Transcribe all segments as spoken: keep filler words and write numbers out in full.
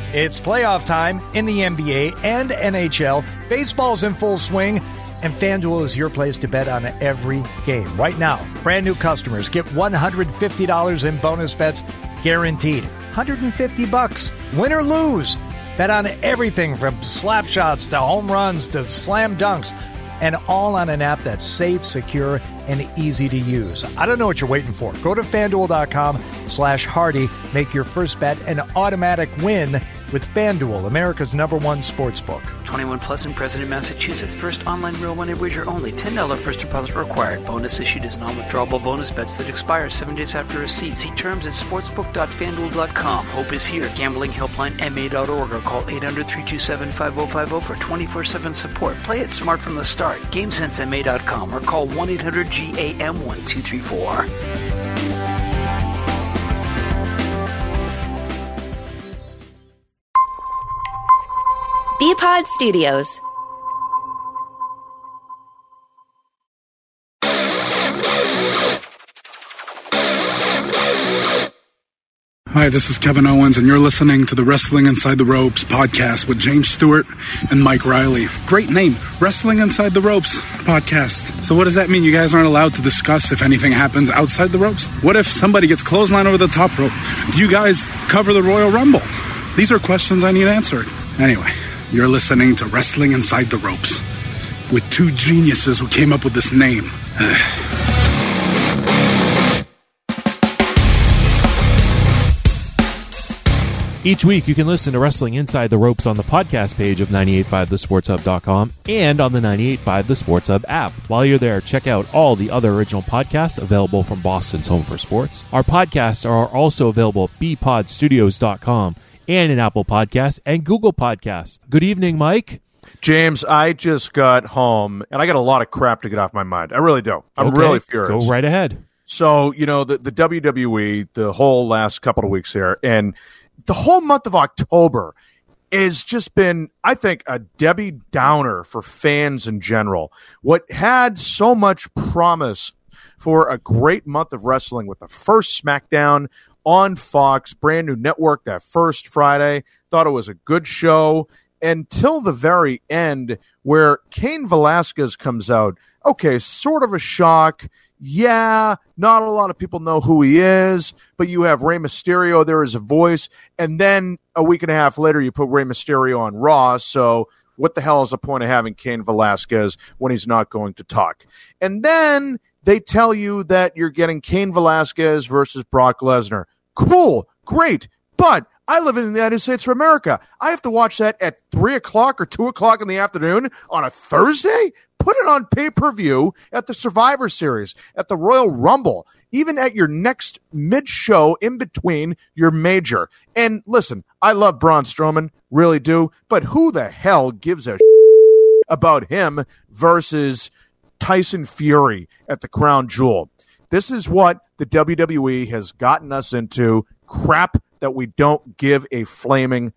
It's playoff time in the N B A and N H L. Baseball's in full swing, and FanDuel is your place to bet on every game. Right now, brand new customers get one hundred fifty dollars in bonus bets guaranteed. one hundred fifty bucks, win or lose. Bet on everything from slap shots to home runs to slam dunks, and all on an app that's safe, secure, and easy to use. I don't know what you're waiting for. Go to FanDuel.com slash Hardy. Make your first bet an automatic win with FanDuel, America's number one sportsbook. twenty-one plus and present in Massachusetts. First online real money wager only. ten dollars first deposit required. Bonus issued as non-withdrawable bonus bets that expire seven days after receipt. See terms at sportsbook dot fan duel dot com. Hope is here. Gambling helpline M A dot org or call eight hundred, three two seven, five oh five oh for twenty-four seven support. Play it smart from the start. game sense M A dot com or call one eight hundred G A M one two three four. B-Pod Studios. Hi, this is Kevin Owens, and you're listening to the Wrestling Inside the Ropes podcast with James Stewart and Mike Riley. Great name, Wrestling Inside the Ropes podcast. So what does that mean? You guys aren't allowed to discuss if anything happens outside the ropes? What if somebody gets clotheslined over the top rope? Do you guys cover the Royal Rumble? These are questions I need answered. Anyway, you're listening to Wrestling Inside the Ropes with two geniuses who came up with this name. Each week, you can listen to Wrestling Inside the Ropes on the podcast page of nine eight five the sports hub dot com and on the nine eight five The Sports Hub app. While you're there, check out all the other original podcasts available from Boston's Home for Sports. Our podcasts are also available at b pod studios dot com and in Apple Podcasts and Google Podcasts. Good evening, Mike. James, I just got home, and I got a lot of crap to get off my mind. I really do. I'm Okay, really furious. Go right ahead. So, you know, the, the W W E, the whole last couple of weeks here, and the whole month of October has just been, I think, a Debbie Downer for fans in general. What had so much promise for a great month of wrestling with the first SmackDown on Fox, brand new network that first Friday, thought it was a good show until the very end where Cain Velasquez comes out. Okay, sort of a shock. Yeah, not a lot of people know who he is, but you have Rey Mysterio there as a voice, and then a week and a half later you put Rey Mysterio on Raw, so what the hell is the point of having Cain Velasquez when he's not going to talk? And then they tell you that you're getting Cain Velasquez versus Brock Lesnar. Cool, great, but I live in the United States of America. I have to watch that at three o'clock or two o'clock in the afternoon on a Thursday? Put it on pay-per-view at the Survivor Series, at the Royal Rumble, even at your next mid-show in between your major. And listen, I love Braun Strowman, really do, but who the hell gives a about him versus Tyson Fury at the Crown Jewel? This is what the W W E has gotten us into, crap that we don't give a flaming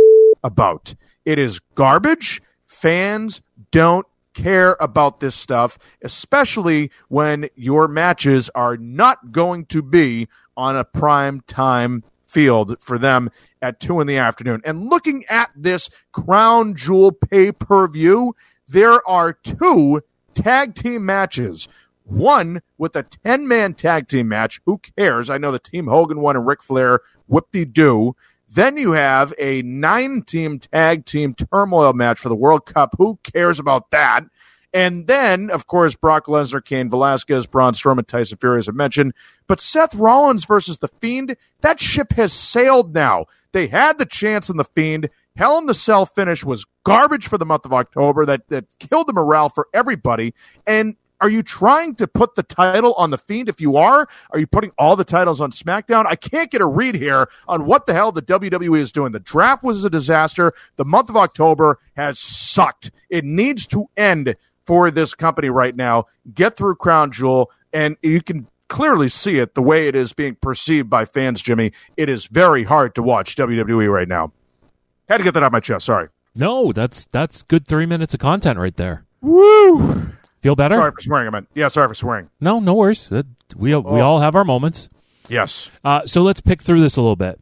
about. It is garbage. Fans don't care about this stuff, especially when your matches are not going to be on a prime time field for them at two in the afternoon. And looking at this Crown Jewel pay-per-view, there are two tag team matches. One with a ten-man tag team match. Who cares? I know the Team Hogan one and Ric Flair, whoop-de-doo. Then you have a nine-team tag team turmoil match for the World Cup. Who cares about that? And then, of course, Brock Lesnar, Cain Velasquez, Braun Strowman, Tyson Fury, as I mentioned. But Seth Rollins versus The Fiend, that ship has sailed now. They had the chance in The Fiend. Hell in the Cell finish was garbage for the month of October. That, that killed the morale for everybody. And are you trying to put the title on The Fiend? If you are, are you putting all the titles on SmackDown? I can't get a read here on what the hell the W W E is doing. The draft was a disaster. The month of October has sucked. It needs to end for this company right now. Get through Crown Jewel, and you can clearly see it the way it is being perceived by fans, Jimmy. It is very hard to watch W W E right now. Had to get that out of my chest. Sorry. No, that's that's good three minutes of content right there. Woo! Feel better? Sorry for swearing, I meant. Yeah, sorry for swearing. No, no worries. We, we oh. all have our moments. Yes. Uh, so let's pick through this a little bit.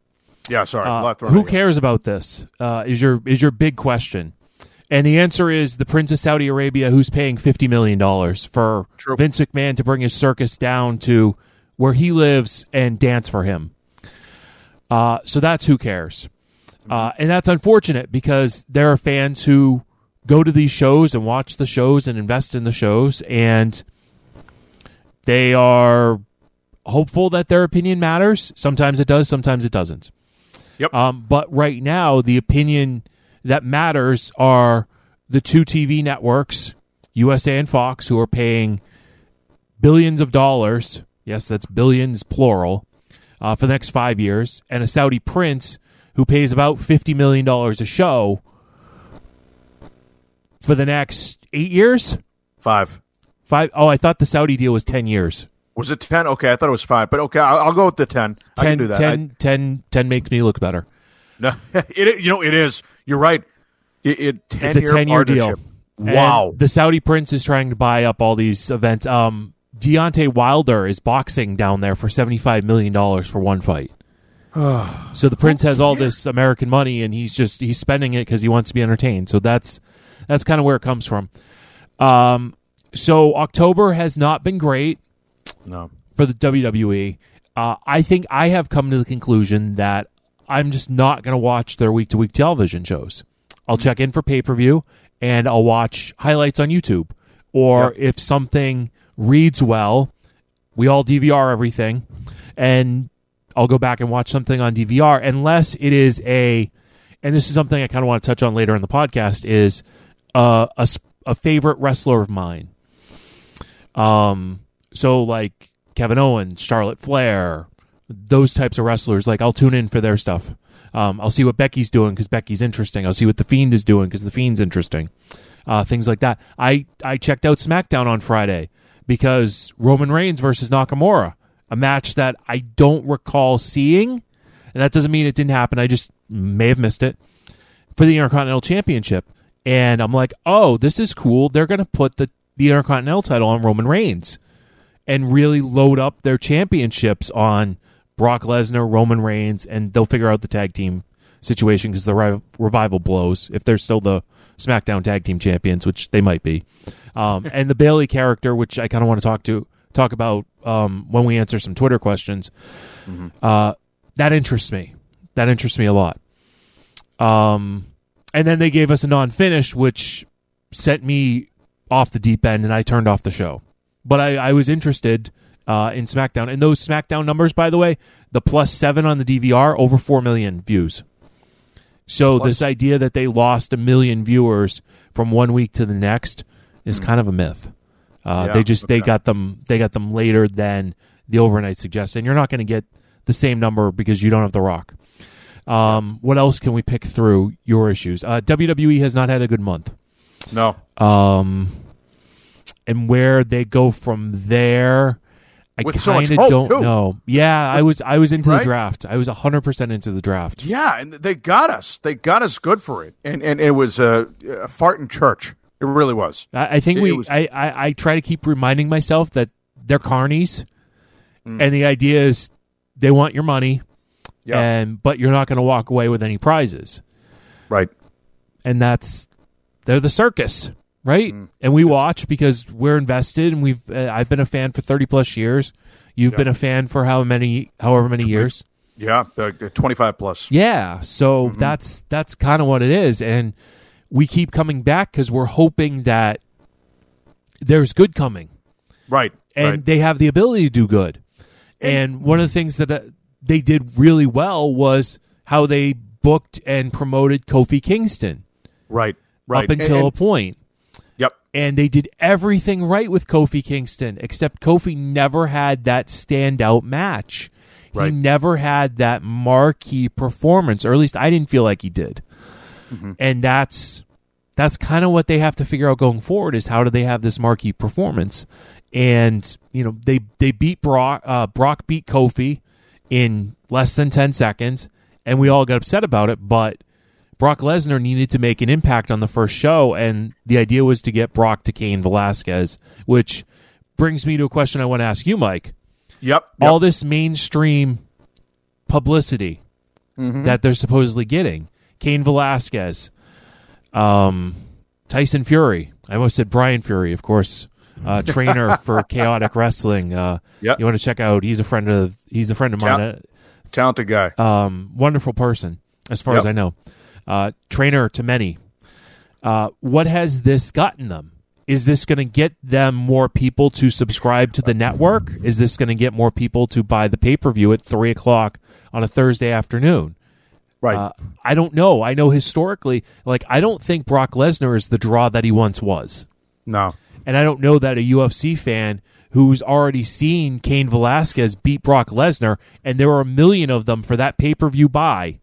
Yeah, sorry. Uh, who cares about this? Uh, is your is your big question. And the answer is the Prince of Saudi Arabia, who's paying fifty million dollars for True. Vince McMahon to bring his circus down to where he lives and dance for him. Uh, so that's who cares. Uh, and that's unfortunate because there are fans who go to these shows and watch the shows and invest in the shows, and they are hopeful that their opinion matters. Sometimes it does, sometimes it doesn't. Yep. Um, but right now, the opinion that matters are the two T V networks, U S A and Fox, who are paying billions of dollars. Yes, that's billions, plural, uh, for the next five years, and a Saudi prince who pays about fifty million dollars a show for the next eight years? Five. Five. Oh, I thought the Saudi deal was ten years. Was it ten? Okay, I thought it was five. But okay, I'll, I'll go with the ten. ten, I can do that. ten, I, ten, ten makes me look better. No, it, you know, it is. You're right. It, it ten It's a ten-year deal. partnership. Wow. And the Saudi prince is trying to buy up all these events. Um, Deontay Wilder is boxing down there for seventy-five million dollars for one fight. So the prince has all this American money, and he's just he's spending it because he wants to be entertained. So that's that's kind of where it comes from. Um, so October has not been great No. for the W W E. Uh, I think I have come to the conclusion that I'm just not going to watch their week-to-week television shows. I'll check in for pay-per-view, and I'll watch highlights on YouTube. Or Yep. if something reads well, we all D V R everything, and I'll go back and watch something on D V R, unless it is a, and this is something I kind of want to touch on later in the podcast, is uh, a, a favorite wrestler of mine. Um, so like Kevin Owens, Charlotte Flair, those types of wrestlers, like I'll tune in for their stuff. Um, I'll see what Becky's doing because Becky's interesting. I'll see what The Fiend is doing because The Fiend's interesting. Uh, things like that. I, I checked out SmackDown on Friday because Roman Reigns versus Nakamura, a match that I don't recall seeing, and that doesn't mean it didn't happen. I just may have missed it, for the Intercontinental Championship. And I'm like, oh, this is cool. They're going to put the, the Intercontinental title on Roman Reigns and really load up their championships on Brock Lesnar, Roman Reigns, and they'll figure out the tag team situation because the Re- Revival blows if they're still the SmackDown Tag Team Champions, which they might be. Um, and the Bayley character, which I kind of want to talk to talk about um, when we answer some Twitter questions, mm-hmm. uh, that interests me. That interests me a lot. Um, and then they gave us a non-finish, which sent me off the deep end, and I turned off the show. But I, I was interested uh, in SmackDown. And those SmackDown numbers, by the way, the plus seven on the D V R, over four million views. So plus, this idea that they lost a million viewers from one week to the next is mm-hmm. kind of a myth. Uh, yeah, they just okay. they got them they got them later than the overnight suggests, and you're not going to get the same number because you don't have The Rock. Um, what else can we pick through your issues? Uh, W W E has not had a good month. No. Um, and where they go from there, I kind of so don't too. know. Yeah, I was I was into right? the draft. I was one hundred percent into the draft. Yeah, and they got us. They got us good for it, and and it was a, a fart in church. It really was. I, I think it, we. It was... I, I I try to keep reminding myself that they're carnies, mm. and the idea is they want your money, yeah. and but you're not going to walk away with any prizes, right? And that's they're the circus, right? Mm. And we yes. watch because we're invested, and we've. Uh, I've been a fan for thirty plus years. You've yeah. been a fan for how many, however many years? Yeah, uh, twenty-five plus. Yeah, so mm-hmm. that's that's kind of what it is, and we keep coming back because we're hoping that there's good coming. Right. And right. they have the ability to do good. And, and one of the things that uh, they did really well was how they booked and promoted Kofi Kingston. Right. Right. Up until and, and, a point. Yep. And they did everything right with Kofi Kingston, except Kofi never had that standout match. Right. He never had that marquee performance, or at least I didn't feel like he did. Mm-hmm. And that's that's kind of what they have to figure out going forward is how do they have this marquee performance? And you know they they beat Brock. Uh, Brock beat Kofi in less than ten seconds, and we all got upset about it. But Brock Lesnar needed to make an impact on the first show, and the idea was to get Brock to Cain Velasquez, which brings me to a question I want to ask you, Mike. Yep, yep. All this mainstream publicity mm-hmm. that they're supposedly getting. Cain Velasquez, um, Tyson Fury. I almost said Brian Fury, of course, uh, trainer for Chaotic Wrestling. Uh, yep. You want to check out? He's a friend of he's a friend of mine. Tal- talented guy, um, wonderful person, as far yep. as I know. Uh, trainer to many. Uh, what has this gotten them? Is this going to get them more people to subscribe to the network? Is this going to get more people to buy the pay-per-view at three o'clock on a Thursday afternoon? Right. Uh, I don't know. I know historically, like, I don't think Brock Lesnar is the draw that he once was. No. And I don't know that a U F C fan who's already seen Cain Velasquez beat Brock Lesnar, and there are a million of them for that pay-per-view buy,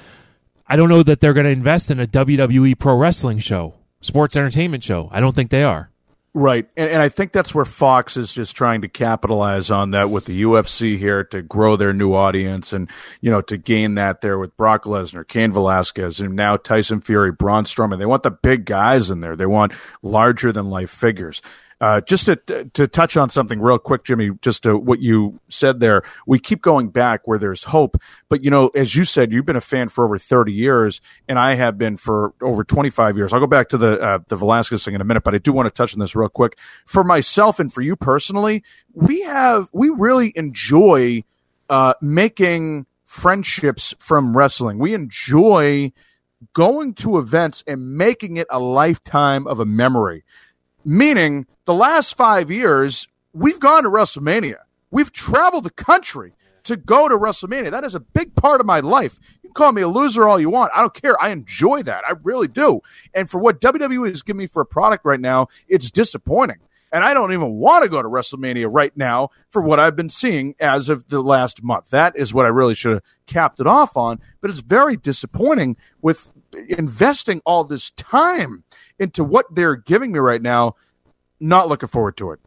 I don't know that they're going to invest in a W W E pro wrestling show, sports entertainment show. I don't think they are. Right. And, and I think that's where Fox is just trying to capitalize on that with the U F C here to grow their new audience and, you know, to gain that there with Brock Lesnar, Cain Velasquez, and now Tyson Fury, Braun Strowman. They want the big guys in there. They want larger than life figures. Uh, just to to touch on something real quick, Jimmy, just to what you said there, we keep going back where there's hope. But, you know, as you said, you've been a fan for over thirty years, and I have been for over twenty-five years. I'll go back to the uh, the Velasquez thing in a minute, but I do want to touch on this real quick. For myself and for you personally, we have we really enjoy uh, making friendships from wrestling. We enjoy going to events and making it a lifetime of a memory. Meaning, the last five years, we've gone to WrestleMania. We've traveled the country to go to WrestleMania. That is a big part of my life. You can call me a loser all you want. I don't care. I enjoy that. I really do. And for what W W E is giving me for a product right now, it's disappointing. And I don't even want to go to WrestleMania right now for what I've been seeing as of the last month. That is what I really should have capped it off on. But it's very disappointing with investing all this time into what they're giving me right now. Not looking forward to it.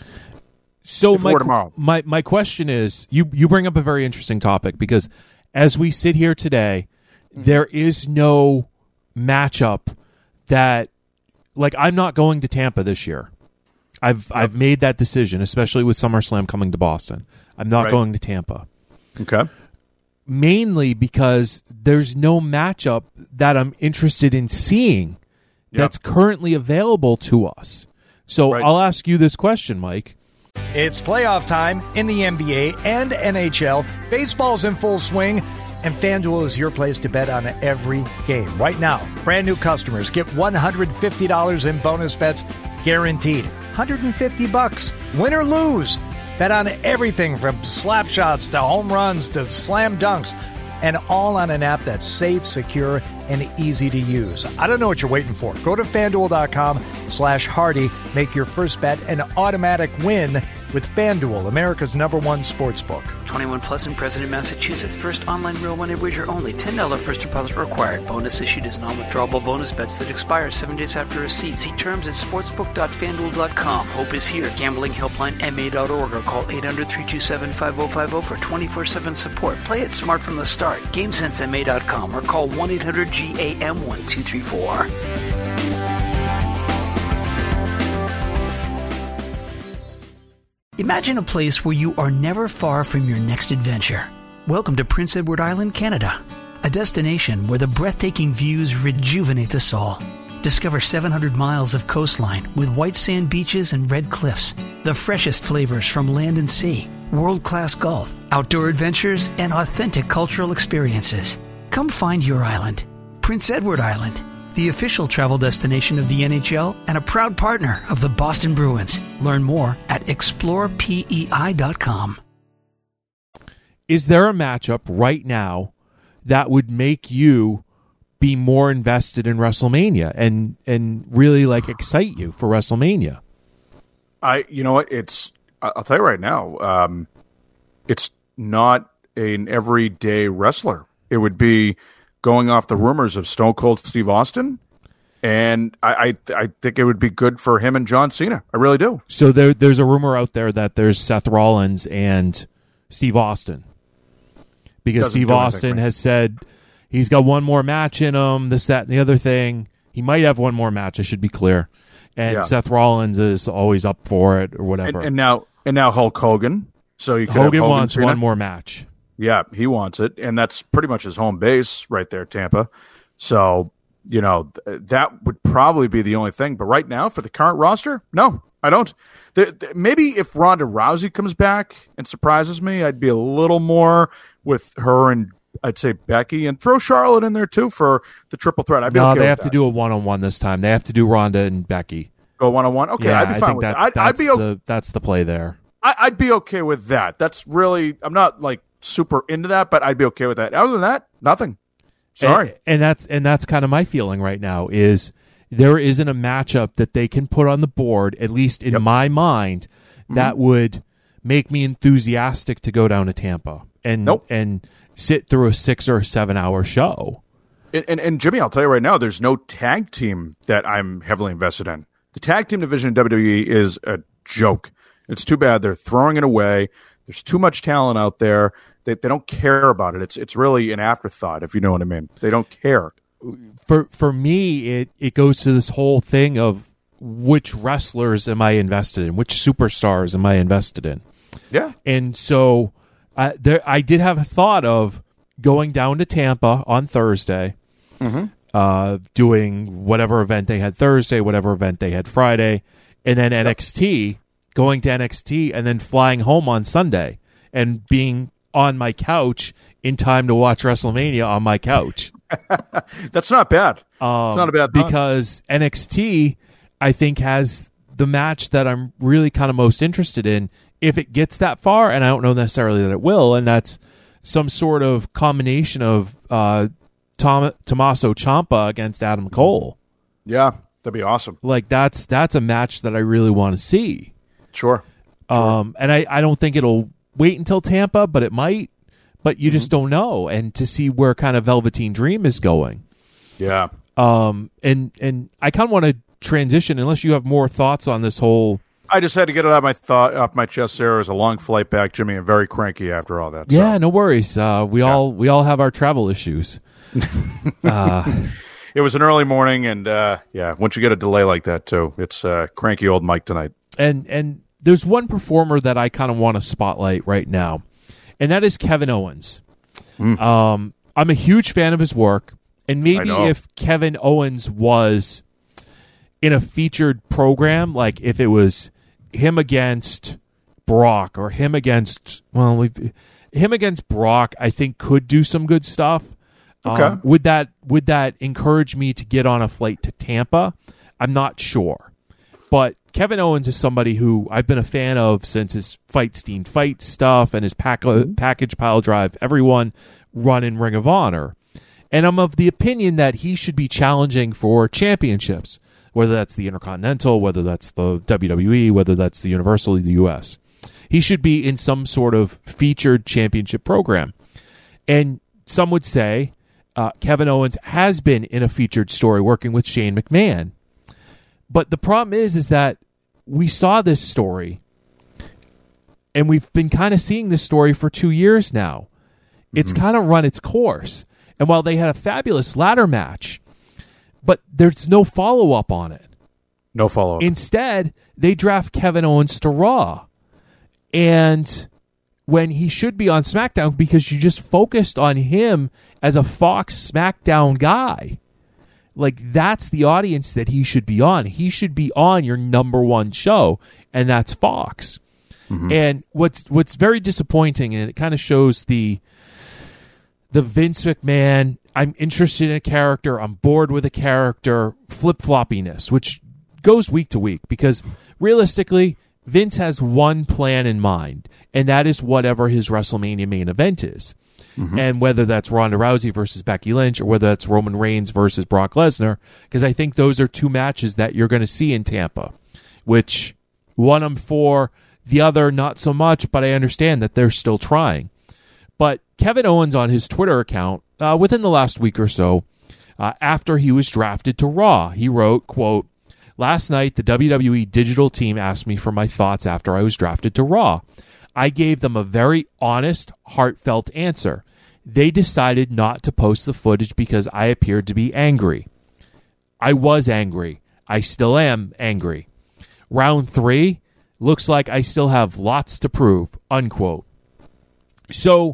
So my, tomorrow. my my question is, you, you bring up a very interesting topic, because as we sit here today, mm-hmm. there is no matchup that, like, I'm not going to Tampa this year. I've yep. I've made that decision, especially with SummerSlam coming to Boston. I'm not right. going to Tampa. Okay. Mainly because there's no matchup that I'm interested in seeing yep. that's currently available to us. So right. I'll ask you this question, Mike. It's playoff time in the N B A and N H L. Baseball's in full swing, and FanDuel is your place to bet on every game. Right now, brand new customers get one hundred fifty dollars in bonus bets guaranteed. one hundred fifty bucks, win or lose. Bet on everything from slap shots to home runs to slam dunks, and all on an app that's safe, secure, and easy to use. I don't know what you're waiting for. Go to FanDuel.com slash Hardy. Make your first bet an automatic win with FanDuel, America's number one sports book. twenty-one plus and present in Massachusetts. First online real money wager only. ten dollars first deposit required. Bonus issued as non-withdrawable bonus bets that expire seven days after receipt. See terms at sportsbook dot fanduel dot com. Hope is here. Gambling helpline M A dot org or call eight hundred, three two seven, five oh five oh for twenty-four seven support. Play it smart from the start. game sense M A dot com or call one eight hundred G A M one two three four. Imagine a place where you are never far from your next adventure. Welcome to Prince Edward Island, Canada, a destination where the breathtaking views rejuvenate the soul. Discover seven hundred miles of coastline with white sand beaches and red cliffs, the freshest flavors from land and sea, world-class golf, outdoor adventures, and authentic cultural experiences. Come find your island. Prince Edward Island, the official travel destination of the N H L and a proud partner of the Boston Bruins. Learn more at explore P E I dot com. Is there a matchup right now that would make you be more invested in WrestleMania and and really like excite you for WrestleMania? I, you know what, it's, I'll tell you right now, um, it's not an everyday wrestler. It would be going off the rumors of Stone Cold Steve Austin, and I, I I think it would be good for him and John Cena. I really do. So there, there's a rumor out there that there's Seth Rollins and Steve Austin, because Doesn't Steve Austin anything, has said he's got one more match in him, this, that, and the other thing. He might have one more match, I should be clear. And yeah. Seth Rollins is always up for it or whatever. And, and now and now Hulk Hogan. So you could Hogan Hogan wants Cena. one more match. Yeah, he wants it, and that's pretty much his home base right there, Tampa. So, you know, th- that would probably be the only thing. But right now, for the current roster, no, I don't. The, the, maybe if Ronda Rousey comes back and surprises me, I'd be a little more with her and I'd say Becky, and throw Charlotte in there too for the triple threat. I'd be no, okay they with have that. to do a one-on-one this time. They have to do Ronda and Becky. Go one-on-one? Okay, yeah, I'd be I fine think with that's, that. I'd, that's I'd be okay. the that's the play there. I, I'd be okay with that. That's really, I'm not like super into that, but I'd be okay with that. Other than that, nothing. Sorry. And, and that's and that's kind of my feeling right now is there isn't a matchup that they can put on the board, at least in Yep. my mind, that mm-hmm. would make me enthusiastic to go down to Tampa and nope. and sit through a six or seven hour show. And, and, and Jimmy, I'll tell you right now, there's no tag team that I'm heavily invested in. The tag team division in W W E is a joke. It's too bad they're throwing it away. There's too much talent out there. They they don't care about it. It's it's really an afterthought, if you know what I mean. They don't care. For for me, it, it goes to this whole thing of which wrestlers am I invested in? Which superstars am I invested in? Yeah. And so uh, there, I did have a thought of going down to Tampa on Thursday, mm-hmm. uh, doing whatever event they had Thursday, whatever event they had Friday, and then N X T, going to N X T, and then flying home on Sunday and being on my couch in time to watch WrestleMania on my couch. That's not bad. Um, it's not a bad thought. Because N X T, I think, has the match that I'm really kind of most interested in if it gets that far, and I don't know necessarily that it will, and that's some sort of combination of uh, Tom, Tommaso Ciampa against Adam Cole. Yeah, that'd be awesome. Like, that's that's a match that I really want to see. Sure. sure. Um, and I, I don't think it'll wait until Tampa, but it might. But you mm-hmm. just don't know. And to see where kind of Velveteen Dream is going. Yeah. Um, and, and I kind of want to transition, unless you have more thoughts on this whole... I just had to get it out of my thought off my chest there. It was a long flight back, Jimmy, and very cranky after all that. Yeah, so. no worries. Uh, we yeah. all we all have our travel issues. uh, it was an early morning, and uh, yeah, once you get a delay like that, too, it's uh, cranky old Mike tonight. And and there's one performer that I kind of want to spotlight right now, and that is Kevin Owens. Mm. Um, I'm a huge fan of his work, and maybe if Kevin Owens was in a featured program, like if it was him against Brock or him against, well, him against Brock, I think could do some good stuff. Okay. Um, would that would that encourage me to get on a flight to Tampa? I'm not sure. But Kevin Owens is somebody who I've been a fan of since his Fightstein Fight stuff and his pack- mm-hmm. package pile drive everyone run in Ring of Honor. And I'm of the opinion that he should be challenging for championships, whether that's the Intercontinental, whether that's the W W E, whether that's the Universal, the U S. He should be in some sort of featured championship program. And some would say uh, Kevin Owens has been in a featured story working with Shane McMahon. But the problem is, is that we saw this story, and we've been kind of seeing this story for two years now. Mm-hmm. It's kind of run its course. And while they had a fabulous ladder match, but there's no follow-up on it. No follow-up. Instead, they draft Kevin Owens to Raw. And when he should be on SmackDown, because you just focused on him as a Fox SmackDown guy. Like, that's the audience that he should be on. He should be on your number one show, and that's Fox. Mm-hmm. And what's what's very disappointing, and it kind of shows the the Vince McMahon, I'm interested in a character, I'm bored with a character, flip-floppiness, which goes week to week, because realistically, Vince has one plan in mind, and that is whatever his WrestleMania main event is. Mm-hmm. And whether that's Ronda Rousey versus Becky Lynch, or whether that's Roman Reigns versus Brock Lesnar, because I think those are two matches that you're going to see in Tampa, which one I'm for, the other not so much, but I understand that they're still trying. But Kevin Owens on his Twitter account, uh, within the last week or so, uh, after he was drafted to Raw, he wrote, quote, "Last night, the W W E digital team asked me for my thoughts after I was drafted to Raw. I gave them a very honest, heartfelt answer. They decided not to post the footage because I appeared to be angry. I was angry. I still am angry. Round three, looks like I still have lots to prove," unquote. So,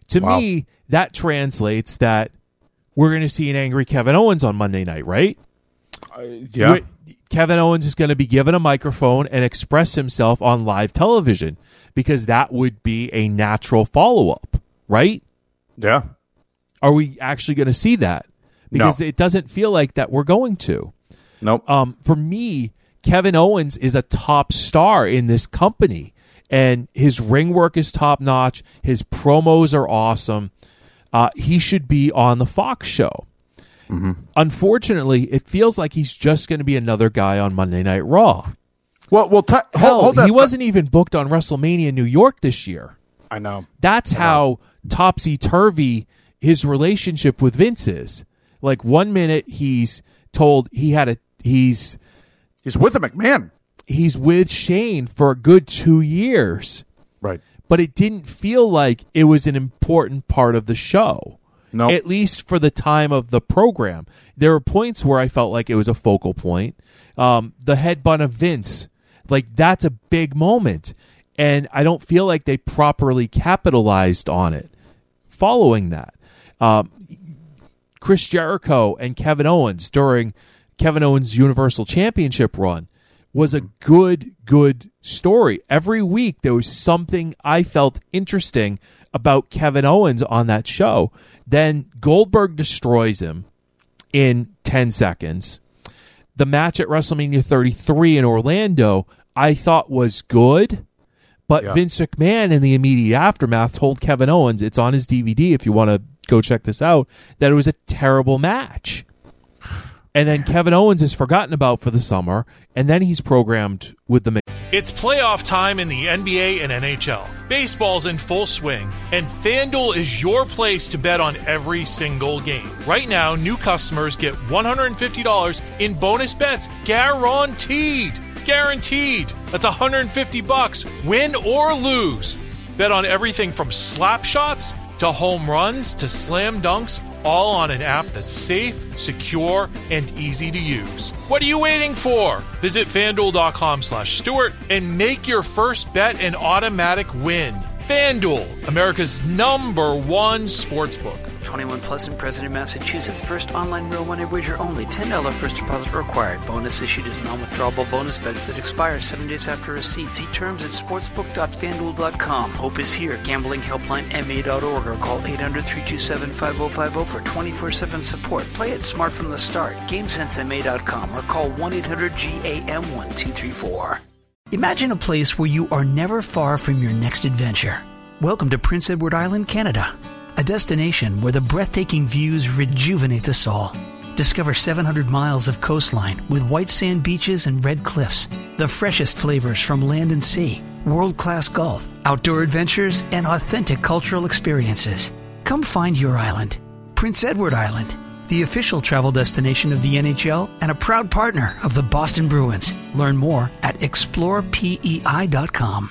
To Wow. me, that translates that we're going to see an angry Kevin Owens on Monday night, right? Uh, yeah. We're- Kevin Owens is going to be given a microphone and express himself on live television because that would be a natural follow-up, right? Yeah. Are we actually going to see that? Because No. it doesn't feel like that we're going to. Nope. Um, for me, Kevin Owens is a top star in this company, and his ring work is top-notch. His promos are awesome. Uh, he should be on the Fox show. Mm-hmm. Unfortunately, it feels like he's just going to be another guy on Monday Night Raw. Well, well, t- Hell, hold, hold that. he wasn't even booked on WrestleMania New York this year. I know. That's I know. how topsy-turvy his relationship with Vince is. Like, one minute he's told he had a he's He's with a McMahon. he's with Shane for a good two years, Right. but it didn't feel like it was an important part of the show. No. At least for the time of the program. There were points where I felt like it was a focal point. Um, the headbutt of Vince, like, that's a big moment. And I don't feel like they properly capitalized on it following that. Um, Chris Jericho and Kevin Owens during Kevin Owens' Universal Championship run was a good, good story. Every week there was something I felt interesting about Kevin Owens on that show. Then Goldberg destroys him in ten seconds. The match at WrestleMania thirty-three in Orlando I thought was good, but Yeah. Vince McMahon in the immediate aftermath told Kevin Owens, it's on his D V D if you want to go check this out, that it was a terrible match. And then Kevin Owens is forgotten about for the summer, and then he's programmed with the... It's playoff time in the N B A and N H L. Baseball's in full swing, and FanDuel is your place to bet on every single game. Right now, new customers get one hundred fifty dollars in bonus bets guaranteed. It's guaranteed. That's one hundred fifty bucks, win or lose. Bet on everything from slap shots to home runs to slam dunks, all on an app that's safe, secure, and easy to use. What are you waiting for? Visit FanDuel.com slash Stewart and make your first bet an automatic win. FanDuel, America's number one sportsbook. twenty-one plus and present in Massachusetts. First online real money wager only. ten dollars first deposit required. Bonus issued as non-withdrawable bonus bets that expire seven days after receipt. See terms at sportsbook dot fanduel dot com. Hope is here. Gambling helpline M A dot org or call eight hundred, three two seven, five oh five oh for twenty-four seven support. Play it smart from the start. game sense M A dot com or call one eight hundred G A M one two three four. Imagine a place where you are never far from your next adventure. Welcome to Prince Edward Island, Canada. A destination where the breathtaking views rejuvenate the soul. Discover seven hundred miles of coastline with white sand beaches and red cliffs. The freshest flavors from land and sea. World-class golf, outdoor adventures, and authentic cultural experiences. Come find your island. Prince Edward Island, the official travel destination of the N H L and a proud partner of the Boston Bruins. Learn more at explore P E I dot com.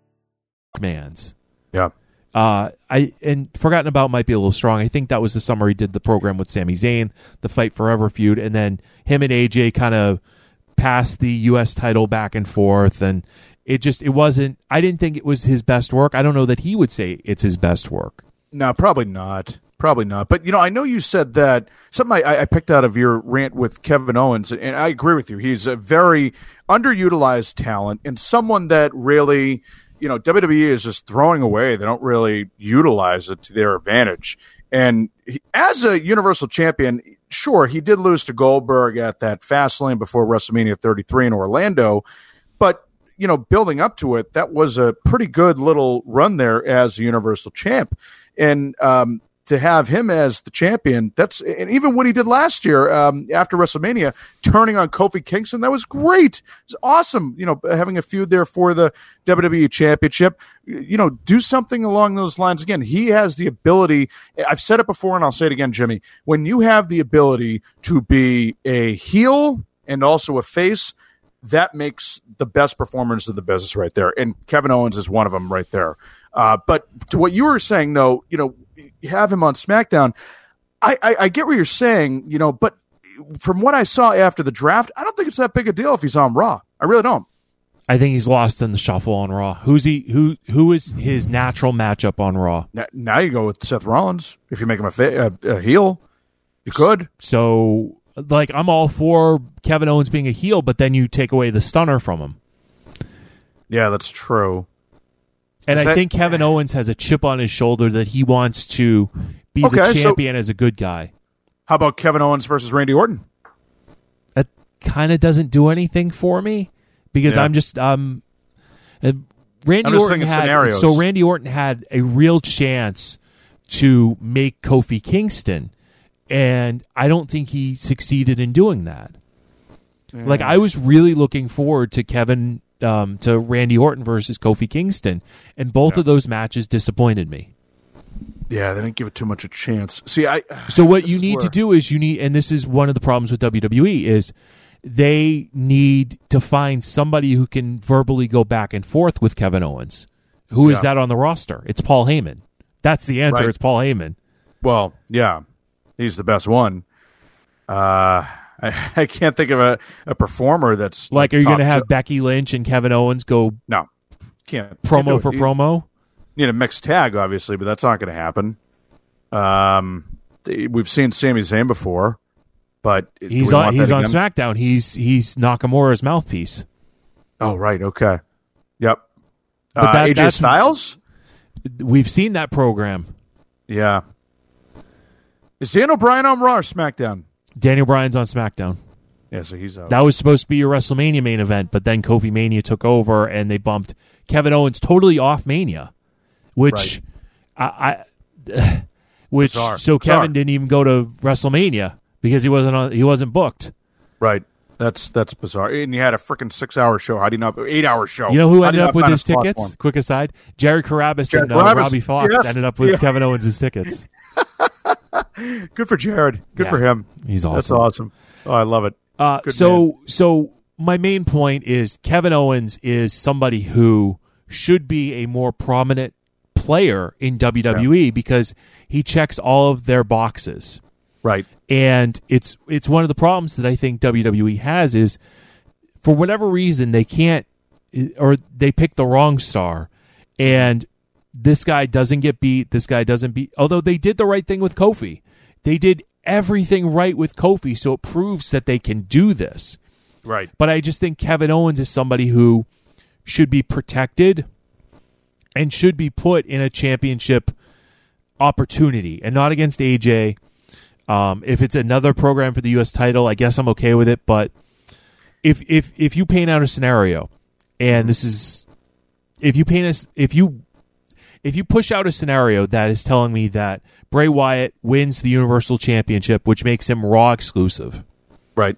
McMahon's. Yeah. Uh, I and Forgotten About might be a little strong. I think that was the summer he did the program with Sami Zayn, the Fight Forever feud, and then him and A J kind of passed the U S title back and forth, and it just it wasn't. I didn't think it was his best work. I don't know that he would say it's his best work. No, probably not. Probably not. But, you know, I know you said that something I, I picked out of your rant with Kevin Owens, and I agree with you. He's a very underutilized talent and someone that really, you know, W W E is just throwing away. They don't really utilize it to their advantage. And he, as a Universal Champion, sure, he did lose to Goldberg at that Fastlane before WrestleMania thirty-three in Orlando. But, you know, building up to it, that was a pretty good little run there as a Universal Champ. And, um, to have him as the champion, that's and even what he did last year um, after WrestleMania, turning on Kofi Kingston, that was great. It was awesome, you know, having a feud there for the W W E Championship. You know, do something along those lines again. He has the ability. I've said it before, and I'll say it again, Jimmy. When you have the ability to be a heel and also a face, that makes the best performers of the business right there. And Kevin Owens is one of them right there. Uh, but to what you were saying, though, you know, you have him on SmackDown. I, I, I get what you're saying, you know, but from what I saw after the draft, I don't think it's that big a deal if he's on Raw. I really don't. I think he's lost in the shuffle on Raw. Who's he? Who who is his natural matchup on Raw? Now, now you go with Seth Rollins. If you make him a, fa- a, a heel, you could. So, like, I'm all for Kevin Owens being a heel, but then you take away the stunner from him. Yeah, that's true. And is I that, think Kevin Owens has a chip on his shoulder that he wants to be okay, the champion so as a good guy. How about Kevin Owens versus Randy Orton? That kind of doesn't do anything for me because Yeah. I'm just um. Uh, Randy I'm just Orton thinking had scenarios. so Randy Orton had a real chance to make Kofi Kingston, and I don't think he succeeded in doing that. Yeah. Like I was really looking forward to Kevin um, to Randy Orton versus Kofi Kingston, and both Yeah. of those matches disappointed me. Yeah, they didn't give it too much a chance. See, I So what this you is need where- to do is you need, and this is one of the problems with W W E is they need to find somebody who can verbally go back and forth with Kevin Owens. Who is Yeah. that on the roster? It's Paul Heyman. That's the answer. Right. It's Paul Heyman. Well, yeah, he's the best one. Uh, I, I can't think of a, a performer that's Like, are you top going to have sh- Becky Lynch and Kevin Owens go no, can't can't do promo it. for You promo? need a mixed tag, obviously, but that's not going to happen. Um, th- we've seen Sami Zayn before, but do He's we on. want He's that on again? SmackDown. He's he's Nakamura's mouthpiece. Oh, right, okay, yep. But Uh, that- A J that's- Styles, We've seen that program. yeah. Is Dan O'Brien on Raw or SmackDown? Daniel Bryan's on SmackDown. Yeah, so he's out. That was supposed to be your WrestleMania main event, but then Kofi Mania took over and they bumped Kevin Owens totally off Mania, which I, I which Bizarre. so Bizarre. Kevin didn't even go to WrestleMania because he wasn't on, he wasn't booked. Right. That's that's bizarre. And you had a freaking six-hour show. How do you not? Eight-hour show. You know who How do ended you up not with find a his spot tickets? for him? Quick aside: Jerry Carabas Jared and uh, Carrabis. Robbie Fox Yes. ended up with Yeah. Kevin Owens' tickets. Good for Jared. Good Yeah. for him. He's awesome. That's awesome. Oh, I love it. Uh, Good so, man. so my main point is Kevin Owens is somebody who should be a more prominent player in W W E because he checks all of their boxes. Right. And it's it's one of the problems that I think W W E has is for whatever reason they can't or they pick the wrong star and this guy doesn't get beat, this guy doesn't beat, although they did the right thing with Kofi. They did everything right with Kofi, so it proves that they can do this. Right. But I just think Kevin Owens is somebody who should be protected and should be put in a championship opportunity and not against A J. Um, if it's another program for the U S title, I guess I'm okay with it. But if if if you paint out a scenario, and this is if you paint a, if you if you push out a scenario that is telling me that Bray Wyatt wins the Universal Championship, which makes him Raw exclusive, Right.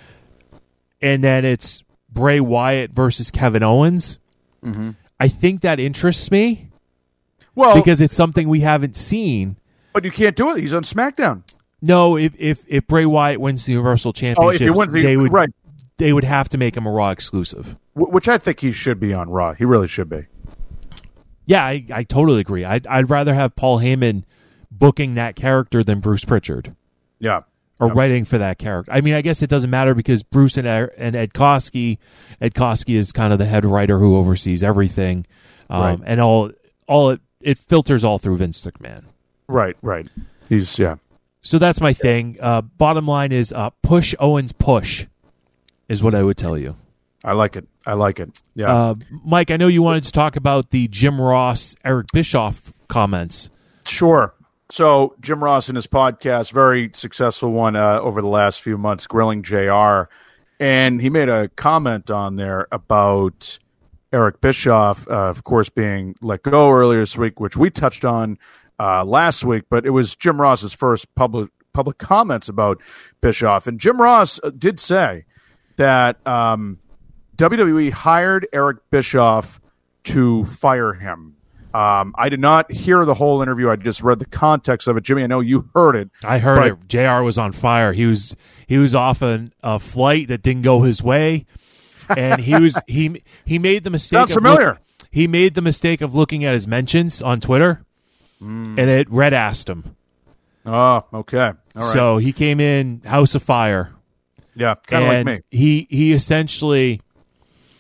and then it's Bray Wyatt versus Kevin Owens, Mm-hmm. I think that interests me Well, because it's something we haven't seen. but you can't do it. He's on SmackDown. No, if if, if Bray Wyatt wins the Universal Oh, if Championship, he wins, the, they would right. they would have to make him a Raw exclusive. Wh- Which I think he should be on Raw. He really should be. Yeah, I, I totally agree. I'd, I'd rather have Paul Heyman booking that character than Bruce Pritchard Yeah. or Yep. writing for that character. I mean, I guess it doesn't matter because Bruce and, and Ed Koskey, Ed Koskey is kind of the head writer who oversees everything, um, Right. and all all it, it filters all through Vince McMahon. Right. Right. He's yeah. So that's my thing. Uh, bottom line is uh, push Owens push is what I would tell you. I like it. I like it. Yeah. Uh, Mike, I know you wanted to talk about the Jim Ross, Eric Bischoff comments. Sure. So Jim Ross in his podcast, very successful one uh, over the last few months, Grilling J R, and he made a comment on there about Eric Bischoff, uh, of course, being let go earlier this week, which we touched on uh, last week, but it was Jim Ross's first public public comments about Bischoff, and Jim Ross did say that um, W W E hired Eric Bischoff to fire him. Um, I did not hear the whole interview. I just read the context of it. Jimmy, I know you heard it. I heard but- it. J R was on fire. He was he was off an, a flight that didn't go his way, and he was he he made the mistake. Sounds of familiar. Look, he made the mistake of looking at his mentions on Twitter, Mm. and it red assed him. Oh, okay. All right. So he came in House of Fire. yeah, kind of like and me. He he essentially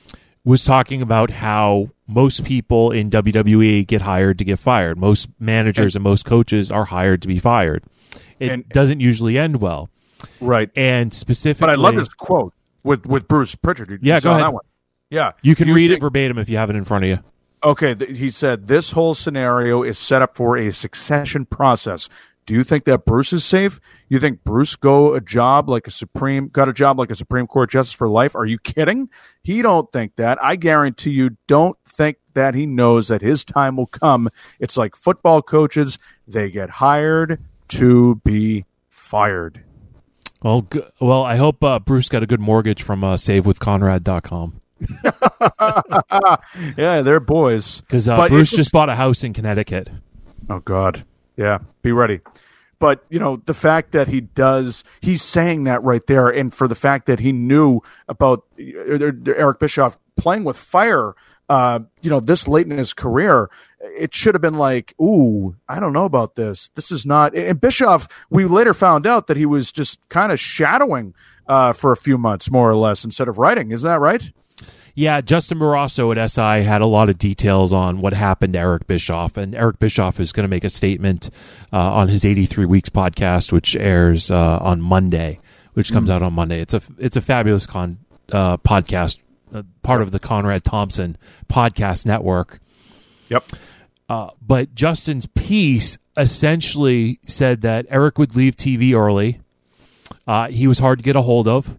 was talking about how most people in W W E get hired to get fired. Most managers and, and most coaches are hired to be fired. It and, doesn't usually end well. Right. And specifically... But I love his quote with, with Bruce Pritchard. You yeah, go ahead. That one. Yeah. You can you read think, it verbatim if you have it in front of you. Okay. Th- he said, this whole scenario is set up for a succession process. Do you think that Bruce is safe? You think Bruce go a job like a Supreme got a job like a Supreme Court justice for life? Are you kidding? He don't think that. I guarantee you don't think that he knows that his time will come. It's like football coaches. They get hired to be fired. Well, g- well, I hope uh, Bruce got a good mortgage from uh, save with conrad dot com. Yeah, they're boys. Because uh, Bruce just bought a house in Connecticut. Oh, God. Yeah, be ready. But, you know, the fact that he does, he's saying that right there, and for the fact that he knew about Eric Bischoff playing with fire, uh, you know, this late in his career, it should have been like, ooh, I don't know about this. This is not, and Bischoff, we later found out that he was just kind of shadowing uh, for a few months, more or less, instead of writing. Isn't that right? Yeah, Justin Barrasso at S I had a lot of details on what happened to Eric Bischoff, and Eric Bischoff is going to make a statement uh, on his eighty-three Weeks podcast, which airs uh, on Monday, which comes mm. out on Monday. It's a it's a fabulous con uh, podcast, uh, part of the Conrad Thompson podcast network. Yep. Uh, but Justin's piece essentially said that Eric would leave T V early. Uh, he was hard to get a hold of,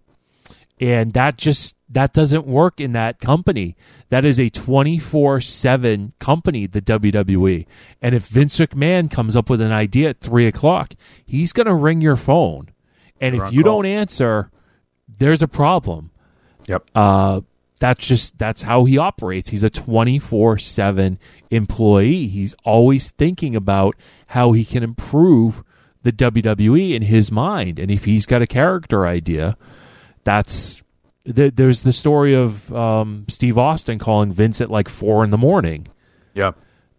and that just that doesn't work in that company. That is a twenty-four seven company, the W W E. And if Vince McMahon comes up with an idea at three o'clock, he's going to ring your phone. And You're if you call. don't answer, there's a problem. Yep. Uh, that's just that's how he operates. He's a twenty-four seven employee. He's always thinking about how he can improve the W W E in his mind. And if he's got a character idea, that's... There's the story of um, Steve Austin calling Vince at like four in the morning. Yeah.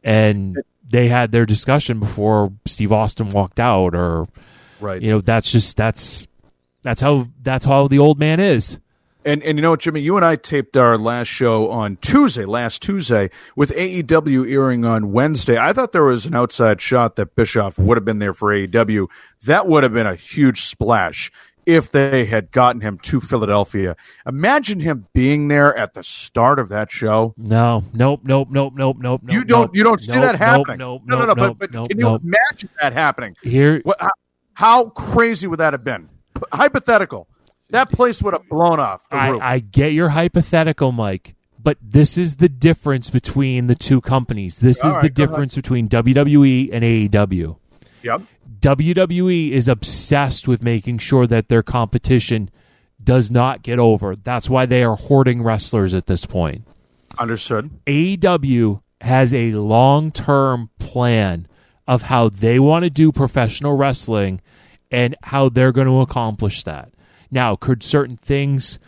And they had their discussion before Steve Austin walked out, or, right. you know, that's just, that's, that's how, that's how the old man is. And and you know what, Jimmy, you and I taped our last show on Tuesday, last Tuesday, with A E W airing on Wednesday. I thought there was an outside shot that Bischoff would have been there for A E W. That would have been a huge splash if they had gotten him to Philadelphia. Imagine him being there at the start of that show. No, nope, nope, nope, nope, nope. You don't, nope, you don't see nope, that happening. Nope, no, nope, no, no. nope, but but nope, can nope. you imagine that happening? Here, what, how, how crazy would that have been? Hypothetical. That place would have blown off the I, roof. I get your hypothetical, Mike, but this is the difference between the two companies. This All is right, the difference ahead. between W W E and A E W. Yep. W W E is obsessed with making sure that their competition does not get over. That's why they are hoarding wrestlers at this point. Understood. A E W has a long-term plan of how they want to do professional wrestling and how they're going to accomplish that. Now, could certain things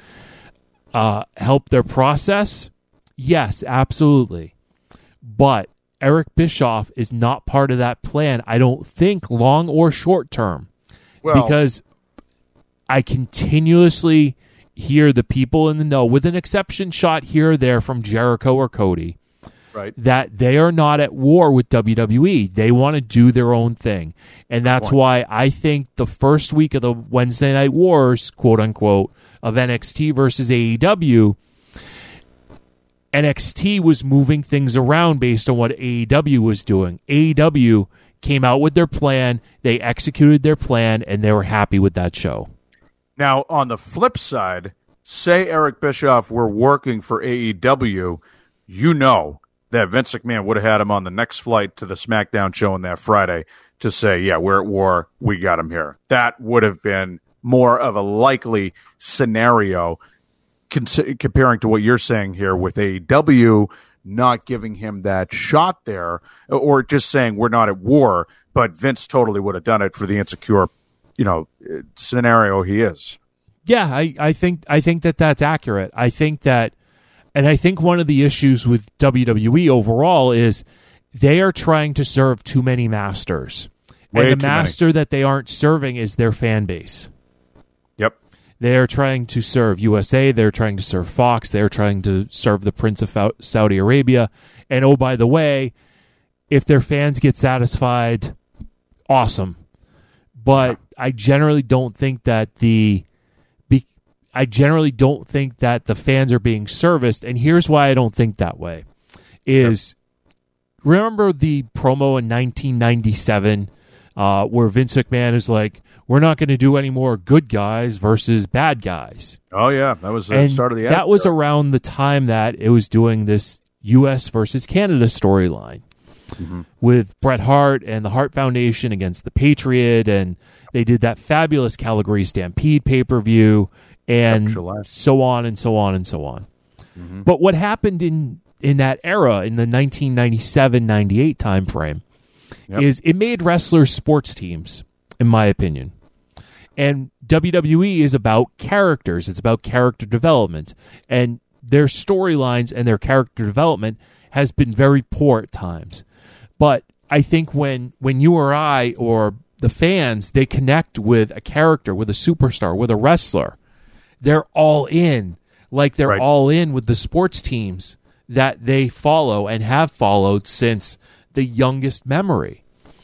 uh, help their process? Yes, absolutely. But Eric Bischoff is not part of that plan, I don't think, long or short term. Well, because I continuously hear the people in the know, with an exception shot here or there from Jericho or Cody, right, that they are not at war with W W E. They want to do their own thing. And that's why I think the first week of the Wednesday Night Wars, quote unquote, of N X T versus A E W, N X T was moving things around based on what A E W was doing. A E W came out with their plan, they executed their plan, and they were happy with that show. Now, on the flip side, say Eric Bischoff were working for A E W, you know that Vince McMahon would have had him on the next flight to the SmackDown show on that Friday to say, yeah, we're at war, we got him here. That would have been more of a likely scenario cons- comparing to what you're saying here with A E W not giving him that shot there, or just saying we're not at war, but Vince totally would have done it for the insecure, you know, scenario he is. Yeah, I, I think I think that that's accurate. I think that, and I think one of the issues with W W E overall is they are trying to serve too many masters. Way and the too master many. that they aren't serving is their fan base. Yep. They're trying to serve U S A. They're trying to serve Fox. They're trying to serve the Prince of Saudi Arabia. And oh, by the way, if their fans get satisfied, awesome. But I generally don't think that the be, I generally don't think that the fans are being serviced. And here's why I don't think that way: is yep. remember the promo in nineteen ninety-seven uh, where Vince McMahon is like, "We're not going to do any more good guys versus bad guys." Oh yeah, that was the and start of the. That was around the time that it was doing this U S versus Canada storyline. Mm-hmm. With Bret Hart and the Hart Foundation against the Patriot, and they did that fabulous Calgary Stampede pay-per-view, and so on and so on and so on. Mm-hmm. But what happened in, in that era, in the nineteen ninety-seven ninety-eight time frame, yep. is it made wrestlers sports teams, in my opinion. And W W E is about characters. It's about character development. And their storylines and their character development has been very poor at times. But I think when, when you or I or the fans, they connect with a character, with a superstar, with a wrestler, they're all in. Like they're right. all in with the sports teams that they follow and have followed since the youngest memory.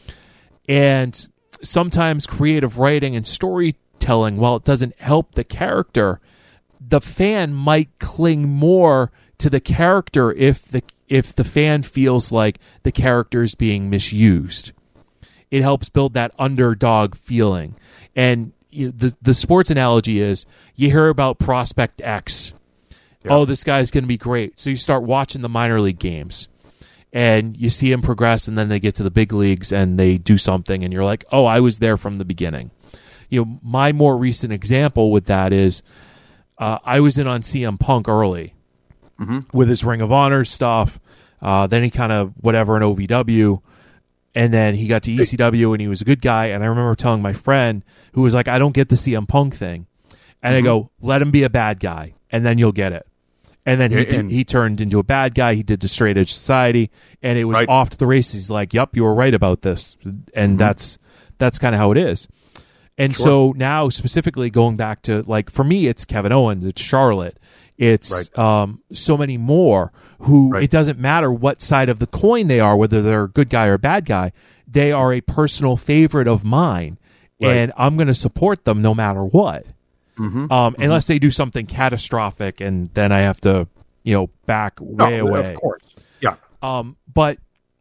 And sometimes creative writing and storytelling, while it doesn't help the character, the fan might cling more to the character if the if the fan feels like the character is being misused. It helps build that underdog feeling. And you know, the the sports analogy is you hear about Prospect X. Yeah. Oh, this guy's going to be great. So you start watching the minor league games and you see him progress, and then they get to the big leagues and they do something and you're like, oh, I was there from the beginning. You know, my more recent example with that is uh, I was in on C M Punk early. Mm-hmm. With his Ring of Honor stuff, uh, then he kind of whatever in O V W, and then he got to E C W and he was a good guy. And I remember telling my friend who was like, "I don't get the C M Punk thing," and mm-hmm. I go, "Let him be a bad guy, and then you'll get it." And then he yeah, and, he turned into a bad guy. He did the Straight Edge Society, and it was right. off to the races. He's like, "Yep, you were right about this," and mm-hmm. that's that's kind of how it is. And sure. so now, specifically going back to like for me, it's Kevin Owens, it's Charlotte. It's right. um, so many more who right. it doesn't matter what side of the coin they are, whether they're a good guy or a bad guy. They are a personal favorite of mine, right. and I'm going to support them no matter what, mm-hmm. Um, mm-hmm. unless they do something catastrophic, and then I have to, you know, back way no, away. Of course, yeah. Um, but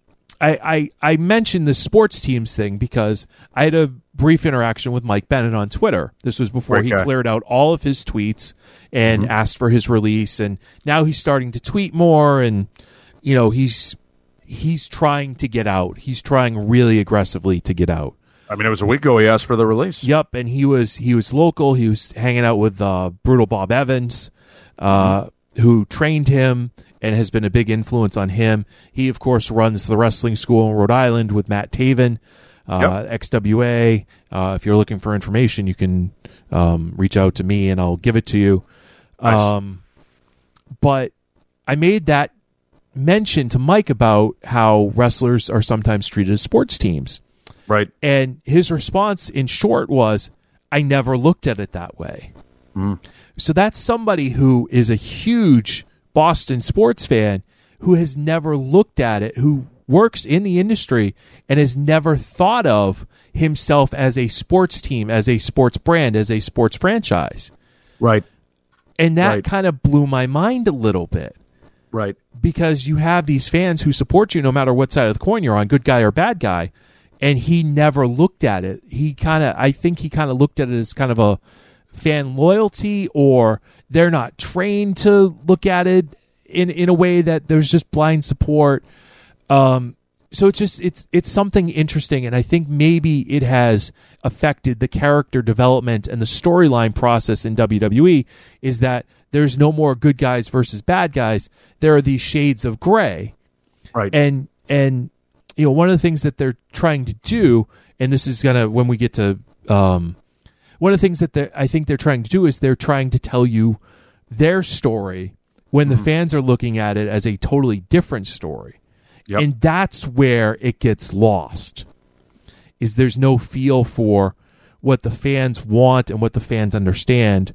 I, I I mentioned the sports teams thing because I had a brief interaction with Mike Bennett on Twitter. This was before Great he guy. cleared out all of his tweets and mm-hmm. asked for his release, and now he's starting to tweet more, and you know he's he's trying to get out. He's trying really aggressively to get out. I mean, it was a week ago he asked for the release. Yep, and he was he was local. He was hanging out with uh, Brutal Bob Evans, uh, mm-hmm. who trained him and has been a big influence on him. He, of course, runs the wrestling school in Rhode Island with Matt Taven, uh, yep. X W A. Uh, if you're looking for information, you can um, reach out to me and I'll give it to you. Nice. Um, but I made that mention to Mike about how wrestlers are sometimes treated as sports teams. Right. And his response, in short, was, I never looked at it that way. Mm. So that's somebody who is a huge Boston sports fan who has never looked at it, who works in the industry and has never thought of himself as a sports team, as a sports brand, as a sports franchise. Right. And that right. kind of blew my mind a little bit. Right. Because you have these fans who support you no matter what side of the coin you're on, good guy or bad guy, and he never looked at it. He kind of, I think he kind of looked at it as kind of a fan loyalty, or they're not trained to look at it in in a way that there's just blind support. Um, so it's just it's it's something interesting, and I think maybe it has affected the character development and the storyline process in W W E. Is that there's no more good guys versus bad guys. There are these shades of gray, right? And and you know, one of the things that they're trying to do, and this is gonna when we get to. Um, One of the things that I think they're trying to do is they're trying to tell you their story when mm-hmm. the fans are looking at it as a totally different story. Yep. And that's where it gets lost, is there's no feel for what the fans want and what the fans understand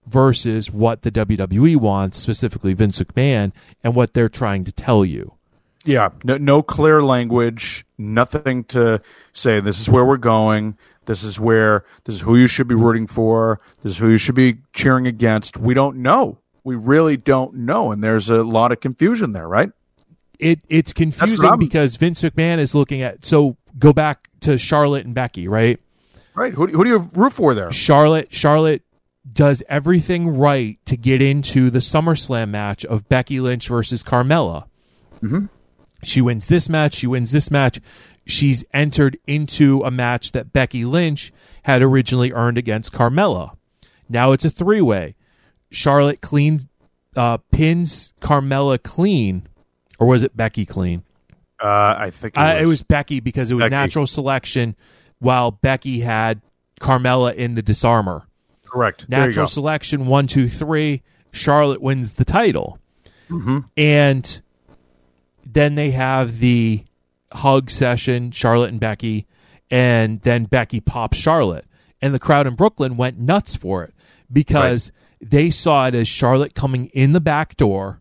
versus what the W W E wants, specifically Vince McMahon, and what they're trying to tell you. Yeah, no, no clear language, nothing to say, this is where we're going, this is where, this is who you should be rooting for, this is who you should be cheering against. We don't know. We really don't know, and there's a lot of confusion there, right? It It's confusing because Vince McMahon is looking at, so go back to Charlotte and Becky, right? Right. Who, who do you root for there? Charlotte, Charlotte does everything right to get into the SummerSlam match of Becky Lynch versus Carmella. Mm-hmm. She wins this match. She wins this match. She's entered into a match that Becky Lynch had originally earned against Carmella. Now it's a three-way. Charlotte clean, uh, pins Carmella clean, or was it Becky clean? Uh, I think it was. Uh, it was Becky because it was Becky. natural selection, while Becky had Carmella in the disarmer. Correct. Natural selection, one, two, three. Charlotte wins the title. Mm-hmm. And then they have the hug session, Charlotte and Becky, and then Becky pops Charlotte. And the crowd in Brooklyn went nuts for it because right. they saw it as Charlotte coming in the back door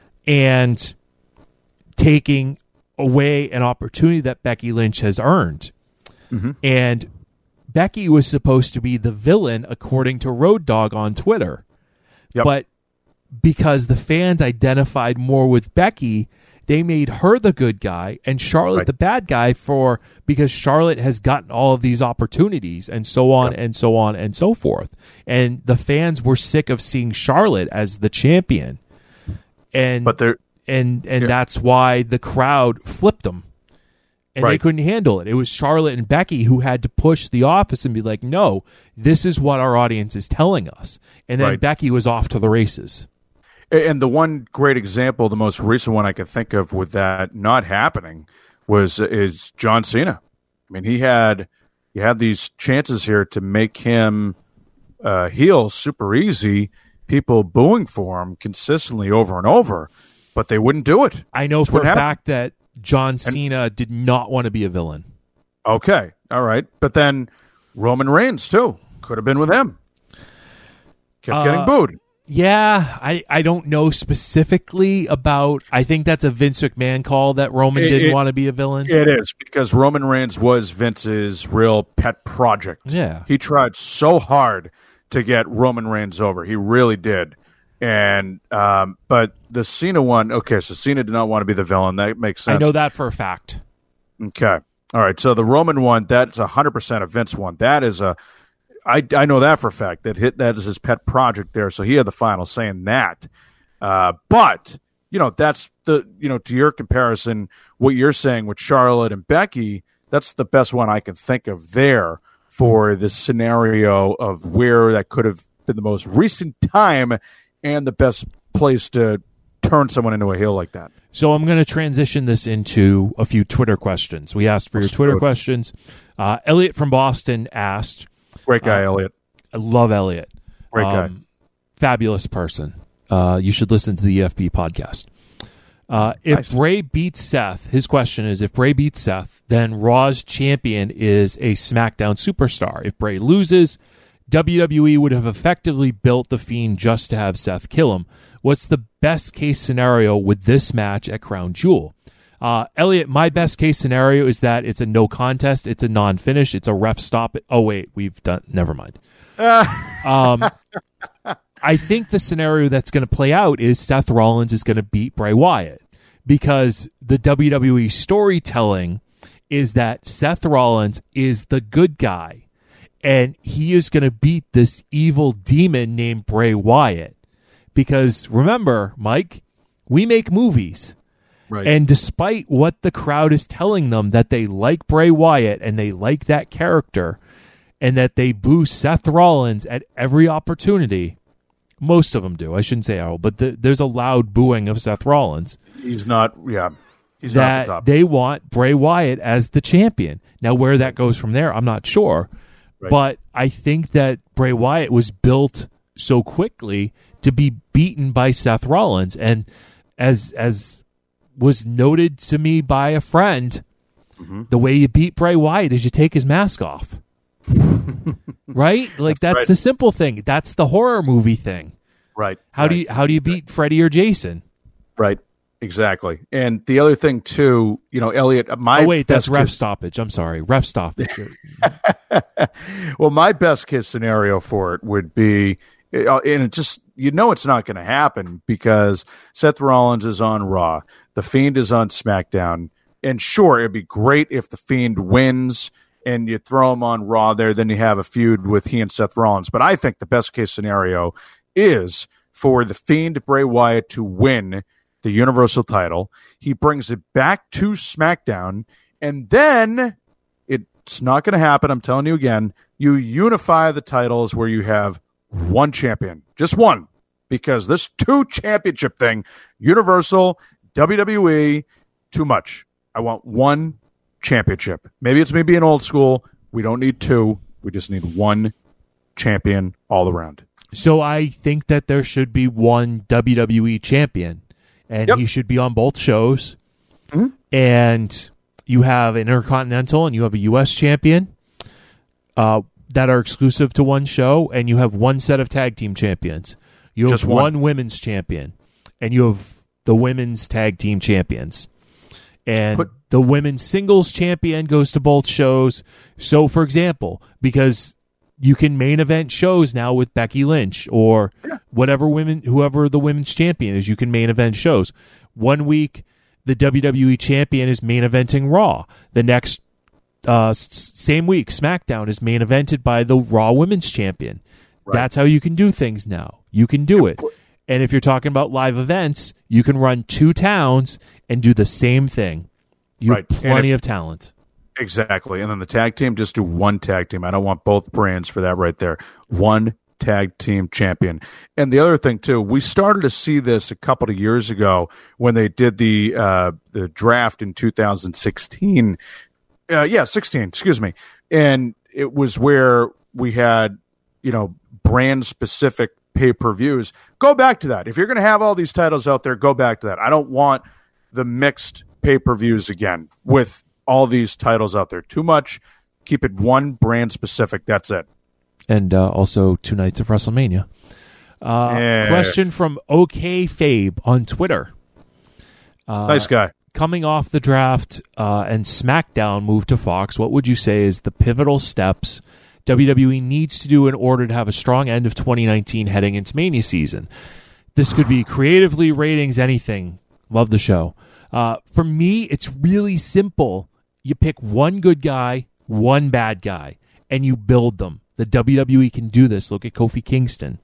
and taking away an opportunity that Becky Lynch has earned. Mm-hmm. And Becky was supposed to be the villain, according to Road Dogg on Twitter. Yep. But because the fans identified more with Becky, they made her the good guy and Charlotte right. the bad guy for because Charlotte has gotten all of these opportunities and so on yep. and so on and so forth. And the fans were sick of seeing Charlotte as the champion. And but they're, and and yeah. that's why the crowd flipped them. And right. they couldn't handle it. It was Charlotte and Becky who had to push the office and be like, no, this is what our audience is telling us. And then right. Becky was off to the races. And the one great example, the most recent one I could think of with that not happening, was is John Cena. I mean, he had he had these chances here to make him uh, heel super easy. People booing for him consistently over and over, but they wouldn't do it. I know That's for a happened. fact that John Cena and, did not want to be a villain. Okay, all right, but then Roman Reigns too could have been with him. Kept uh, getting booed. Yeah, I, I don't know specifically about. I think that's a Vince McMahon call that Roman it, didn't it, want to be a villain. It is because Roman Reigns was Vince's real pet project. Yeah, he tried so hard to get Roman Reigns over. He really did. And um, but the Cena one, okay, so Cena did not want to be the villain. That makes sense. I know that for a fact. Okay, all right. So the Roman one, that's a hundred percent a Vince one. That is a. I, I know that for a fact. That hit that is his pet project there. So he had the final say in that. Uh, but you know that's the you know to your comparison, what you're saying with Charlotte and Becky, that's the best one I can think of there for this scenario of where that could have been the most recent time and the best place to turn someone into a heel like that. So I'm going to transition this into a few Twitter questions. We asked for Let's your Twitter do it. questions. Uh, Elliot from Boston asked. Great guy, uh, Elliot. I love Elliot. Great guy. Um, fabulous person. Uh, you should listen to the E F B podcast. Uh, if Nice. Bray beats Seth, his question is, if Bray beats Seth, then Raw's champion is a SmackDown superstar. If Bray loses, W W E would have effectively built The Fiend just to have Seth kill him. What's the best case scenario with this match at Crown Jewel? Uh, Elliot, my best case scenario is that it's a no contest, it's a non-finish, it's a ref stop. Oh, wait, we've done, never mind. um, I think the scenario that's going to play out is Seth Rollins is going to beat Bray Wyatt because the W W E storytelling is that Seth Rollins is the good guy and he is going to beat this evil demon named Bray Wyatt. Because remember, Mike, we make movies. Right. And despite what the crowd is telling them that they like Bray Wyatt and they like that character and that they boo Seth Rollins at every opportunity, most of them do. I shouldn't say all, but the, there's a loud booing of Seth Rollins. He's not, yeah. He's not that at the top. They want Bray Wyatt as the champion. Now, where that goes from there, I'm not sure. Right. But I think that Bray Wyatt was built so quickly to be beaten by Seth Rollins. And as as was noted to me by a friend, mm-hmm. the way you beat Bray Wyatt is you take his mask off. Right? Like, that's, that's right. The simple thing. That's the horror movie thing. Right. How right. do you how do you beat Freddy or Jason? Right. Exactly. And the other thing too, you know, Elliot, my oh wait, that's ref case... stoppage. I'm sorry, ref stoppage. Well, my best case scenario for it would be, and it just you know it's not going to happen because Seth Rollins is on Raw, The Fiend is on SmackDown, and sure, it'd be great if The Fiend wins and you throw him on Raw there, then you have a feud with he and Seth Rollins. But I think the best case scenario is for The Fiend, Bray Wyatt, to win the Universal title. He brings it back to SmackDown, and then it's not going to happen. I'm telling you again, you unify the titles where you have one champion, just one, because this two championship thing, Universal, W W E, too much. I want one championship. Maybe it's me being old school. We don't need two. We just need one champion all around. So I think that there should be one W W E champion, and yep. he should be on both shows. Mm-hmm. And you have an Intercontinental and you have a U S champion uh, that are exclusive to one show, and you have one set of tag team champions. You have Just one. one women's champion, and you have the women's tag team champions. And Put- the women's singles champion goes to both shows. So, for example, because you can main event shows now with Becky Lynch or yeah. whatever women, whoever the women's champion is, you can main event shows. One week, the W W E champion is main eventing Raw. The next uh, s- same week, SmackDown is main evented by the Raw Women's Champion. Right. That's how you can do things now. You can do it. And if you're talking about live events, you can run two towns and do the same thing. You right. have plenty it, of talent. Exactly. And then the tag team, just do one tag team. I don't want both brands for that right there. One tag team champion. And the other thing, too, we started to see this a couple of years ago when they did the uh, the draft in two thousand sixteen. Uh, yeah, sixteen, excuse me. And it was where we had, you know, brand-specific pay-per-views. Go back to that. If you're going to have all these titles out there, go back to that. I don't want the mixed pay-per-views again with all these titles out there. Too much. Keep it one brand specific. That's it. And uh, also two nights of WrestleMania. Uh, yeah. Question from OK Fabe on Twitter. Uh, nice guy. Coming off the draft uh, and SmackDown moved to Fox, what would you say is the pivotal steps W W E needs to do in order to have a strong end of twenty nineteen heading into Mania season? This could be creatively, ratings, anything. Love the show. Uh, for me, it's really simple. You pick one good guy, one bad guy, and you build them. The W W E can do this. Look at Kofi Kingston.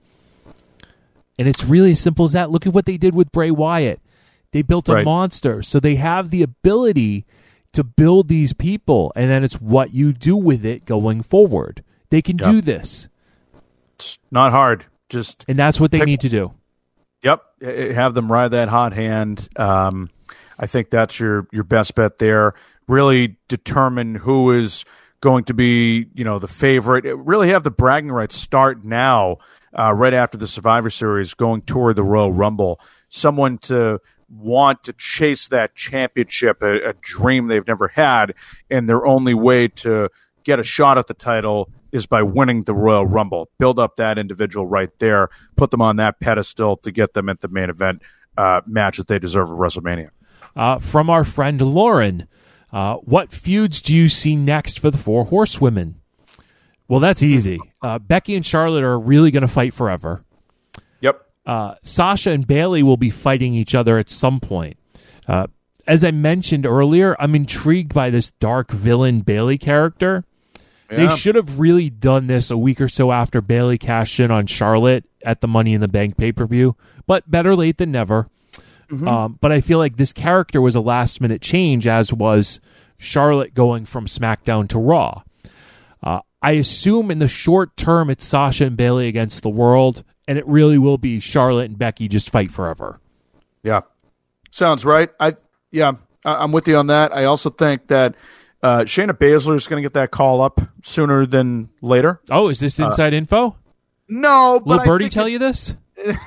And it's really as simple as that. Look at what they did with Bray Wyatt. They built a right. monster. So they have the ability to build these people, and then it's what you do with it going forward. They can yep. do this. It's not hard. Just And that's what they pick, need to do. Yep. Have them ride that hot hand. Um, I think that's your, your best bet there. Really determine who is going to be, you know, the favorite. Really have the bragging rights start now, uh, right after the Survivor Series, going toward the Royal Rumble. Someone to want to chase that championship, a, a dream they've never had, and their only way to get a shot at the title is by winning the Royal Rumble. Build up that individual right there, put them on that pedestal to get them at the main event uh, match that they deserve at WrestleMania. Uh, from our friend Lauren, uh, what feuds do you see next for the Four Horsewomen? Well, that's easy. Uh, Becky and Charlotte are really going to fight forever. Yep. Uh, Sasha and Bayley will be fighting each other at some point. Uh, as I mentioned earlier, I'm intrigued by this dark villain Bayley character. Yeah. They should have really done this a week or so after Bayley cashed in on Charlotte at the Money in the Bank pay-per-view, but better late than never. Mm-hmm. Um, but I feel like this character was a last-minute change, as was Charlotte going from SmackDown to Raw. Uh, I assume in the short term it's Sasha and Bayley against the world, and it really will be Charlotte and Becky just fight forever. Yeah, sounds right. I yeah, I'm with you on that. I also think that uh, Shayna Baszler is going to get that call up sooner than later. Oh, is this inside uh, info? No, but Will Birdie tell it, you this?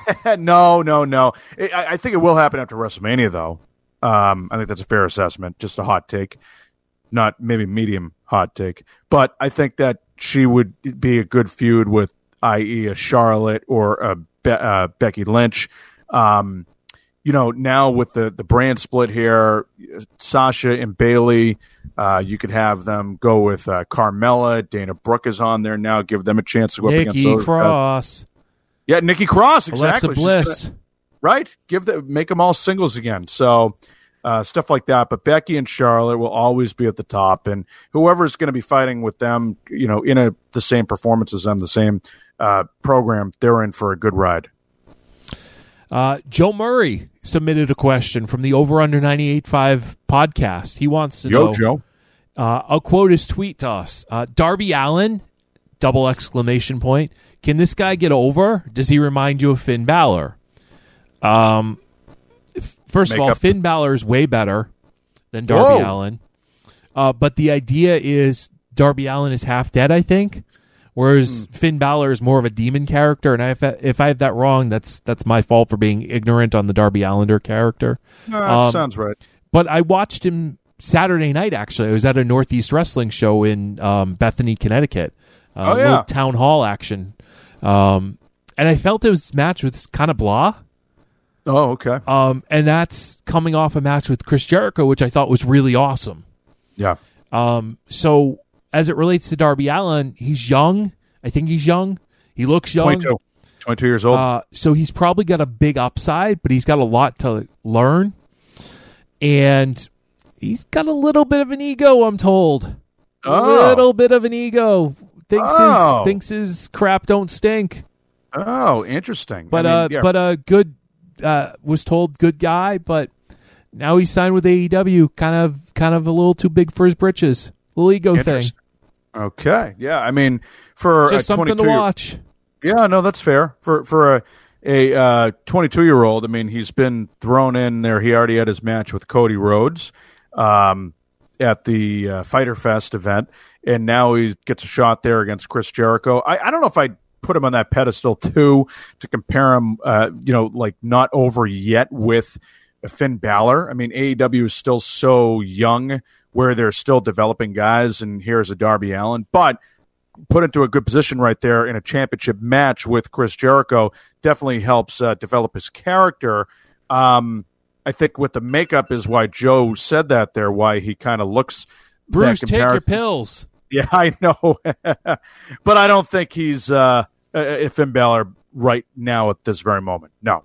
no, no, no. It, I, I think it will happen after WrestleMania, though. Um, I think that's a fair assessment. Just a hot take, not maybe medium hot take, but I think that she would be a good feud with, that is, a Charlotte or a Be- uh, Becky Lynch. Um, you know, now with the, the brand split here, Sasha and Bayley, uh, you could have them go with uh, Carmella. Dana Brooke is on there now. Give them a chance to go Nikki up against those. Cross. Uh, yeah, Nikki Cross, exactly. Alexa Bliss. Gonna, right? Give the, make them all singles again. So uh, stuff like that. But Becky and Charlotte will always be at the top. And whoever's going to be fighting with them, you know, in a, the same performance as them, the same uh, program, they're in for a good ride. Uh, Joe Murray submitted a question from the Over Under ninety-eight point five podcast. He wants to Yo, know. Joe. Uh, I'll quote his tweet to us. Uh, Darby Allin, double exclamation point. Can this guy get over? Does he remind you of Finn Balor? Um, first Make of all, up- Finn Balor is way better than Darby Whoa. Allin. Uh, but the idea is Darby Allin is half dead, I think. Whereas mm. Finn Balor is more of a demon character, and I, if, I, if I have that wrong, that's that's my fault for being ignorant on the Darby Allin character. No, that um, sounds right. But I watched him Saturday night, actually. I was at a Northeast Wrestling show in um, Bethany, Connecticut. Uh, oh, yeah. Little town hall action. Um, and I felt his match was kind of blah. Oh, okay. Um, and that's coming off a match with Chris Jericho, which I thought was really awesome. Yeah. Um, so as it relates to Darby Allin, he's young. I think he's young. He looks young. twenty-two. twenty-two years old. Uh, so he's probably got a big upside, but he's got a lot to learn. And he's got a little bit of an ego, I'm told. A Oh. little bit of an ego. Thinks Oh. his thinks his crap don't stink. Oh, interesting. But I mean, uh, yeah. but uh, good. Uh, was told good guy, but now he's signed with A E W. Kind of, kind of a little too big for his britches. Little ego thing. Interesting. Okay. Yeah. I mean, for Just a something to twenty-two watch. Yeah, no, that's fair. For for a a uh, twenty-two year old, I mean, he's been thrown in there. He already had his match with Cody Rhodes um, at the uh, Fyter Fest event, and now he gets a shot there against Chris Jericho. I, I don't know if I'd put him on that pedestal too to compare him, uh, you know, like not over yet with Finn Balor. I mean, A E W is still so young where they're still developing guys, and here's a Darby Allin, but put into a good position right there in a championship match with Chris Jericho definitely helps uh, develop his character. Um, I think with the makeup is why Joe said that there, why he kind of looks. Bruce, take your compar- pills. Yeah, I know. But I don't think he's uh, uh, Finn Balor right now at this very moment. No.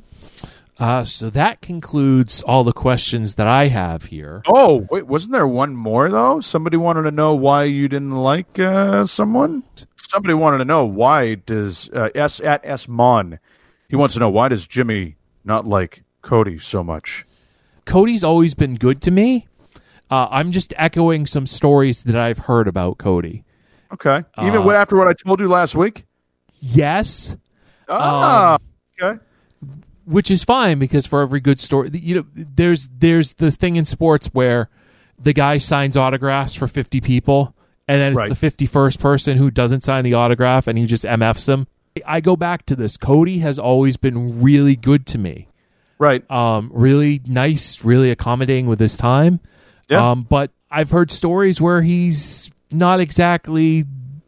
Uh, so that concludes all the questions that I have here. Oh, wait, wasn't there one more, though? Somebody wanted to know why you didn't like uh, someone? Somebody wanted to know why does uh, S at S Mon, he wants to know why does Jimmy not like Cody so much? Cody's always been good to me. Uh, I'm just echoing some stories that I've heard about Cody. Okay. Even Uh, what, after what I told you last week? Yes. Ah, Um, okay. Which is fine because for every good story, you know, there's there's the thing in sports where the guy signs autographs for fifty people, and then it's Right. the fifty-first person who doesn't sign the autograph, and he just M Fs them. I go back to this. Cody has always been really good to me. Right. Um, really nice, really accommodating with his time. Yeah. Um, but I've heard stories where he's not exactly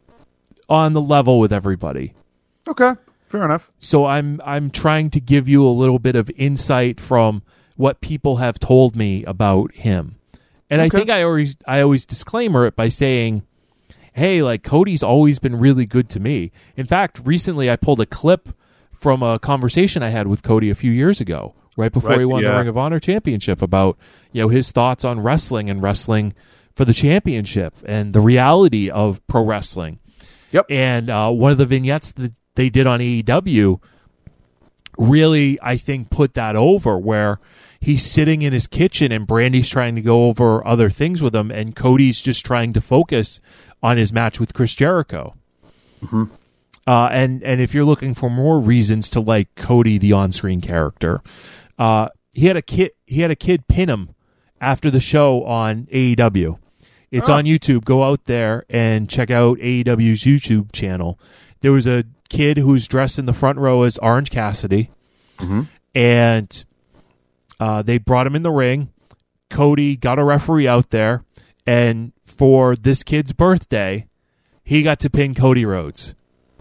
on the level with everybody. Okay. Fair enough. So I'm I'm trying to give you a little bit of insight from what people have told me about him. And Okay. I think I always I always disclaimer it by saying, hey, like Cody's always been really good to me. In fact, recently I pulled a clip from a conversation I had with Cody a few years ago, right before Right, he won the yeah. Ring of Honor championship, about, you know, his thoughts on wrestling and wrestling for the championship and the reality of pro wrestling. Yep. And uh, one of the vignettes that they did on A E W really, I think, put that over, where he's sitting in his kitchen and Brandy's trying to go over other things with him, and Cody's just trying to focus on his match with Chris Jericho. Mm-hmm. Uh, and, and if you're looking for more reasons to like Cody, the on-screen character, uh, he had a kid. He had a kid pin him after the show on A E W. It's Oh. on YouTube. Go out there and check out A E W's YouTube channel. There was a kid who's dressed in the front row as Orange Cassidy, Mm-hmm. and uh, they brought him in the ring. Cody got a referee out there, and for this kid's birthday, he got to pin Cody Rhodes.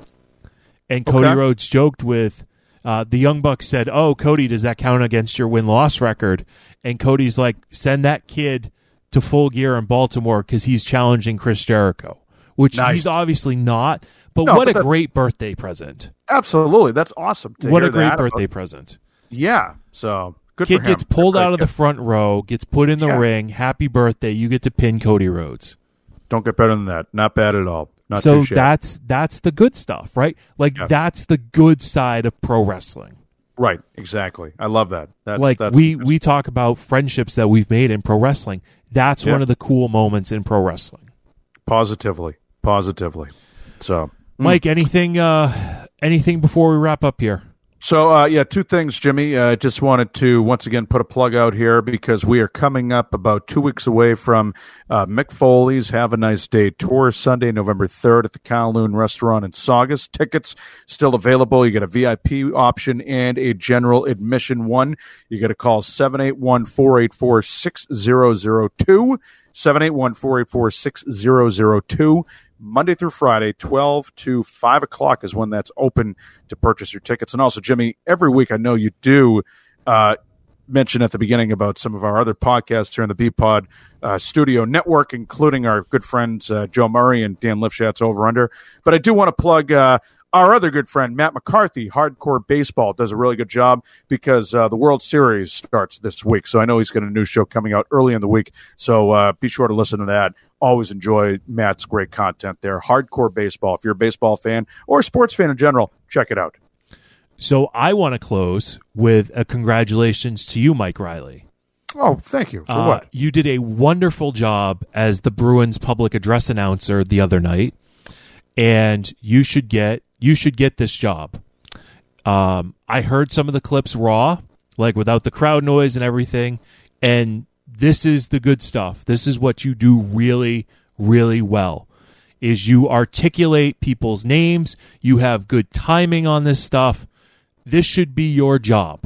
And Cody Okay. Rhodes joked with, uh, the Young Bucks said, oh, Cody, does that count against your win-loss record? And Cody's like, send that kid to Full Gear in Baltimore because he's challenging Chris Jericho, which Nice. he's obviously not. But No, what but a that's- great birthday present. Absolutely. That's awesome. To What hear a great that birthday about- present. Yeah. So good Kid for him. gets pulled Great out of the kid. front row, gets put in the Yeah. ring. Happy birthday. You get to pin Cody Rhodes. Don't get better than that. Not bad at all. Not so too shabby. that's that's the good stuff, right? Like Yeah. that's the good side of pro wrestling. Right. Exactly. I love that. That's, like that's we we talk about friendships that we've made in pro wrestling. That's Yeah. one of the cool moments in pro wrestling. Positively. Positively. So, Mike, anything uh, anything before we wrap up here? So, uh, yeah, two things, Jimmy. I uh, just wanted to once again put a plug out here because we are coming up about two weeks away from uh, Mick Foley's Have a Nice Day tour, Sunday, November third at the Kowloon Restaurant in Saugus. Tickets still available. You get a V I P option and a general admission one. You got to call seven eight one, four eight four, six zero zero two, seven eight one, four eight four, six zero zero two. Monday through Friday, twelve to five o'clock is when that's open to purchase your tickets. And also, Jimmy, every week I know you do uh, mention at the beginning about some of our other podcasts here in the B-Pod uh, Studio Network, including our good friends uh, Joe Murray and Dan Lifshat's Over Under. But I do want to plug uh, our other good friend, Matt McCarthy, Hardcore Baseball, does a really good job because uh, the World Series starts this week. So I know he's got a new show coming out early in the week. So uh, be sure to listen to that. Always enjoy Matt's great content there. Hardcore Baseball. If you're a baseball fan or a sports fan in general, check it out. So I want to close with a congratulations to you, Mike Riley. Oh, thank you. For Uh, what? You did a wonderful job as the Bruins public address announcer the other night, and you should get you should get this job. Um, I heard some of the clips raw, like without the crowd noise and everything, and this is the good stuff. This is what you do really, really well. Is you articulate people's names. You have good timing on this stuff. This should be your job.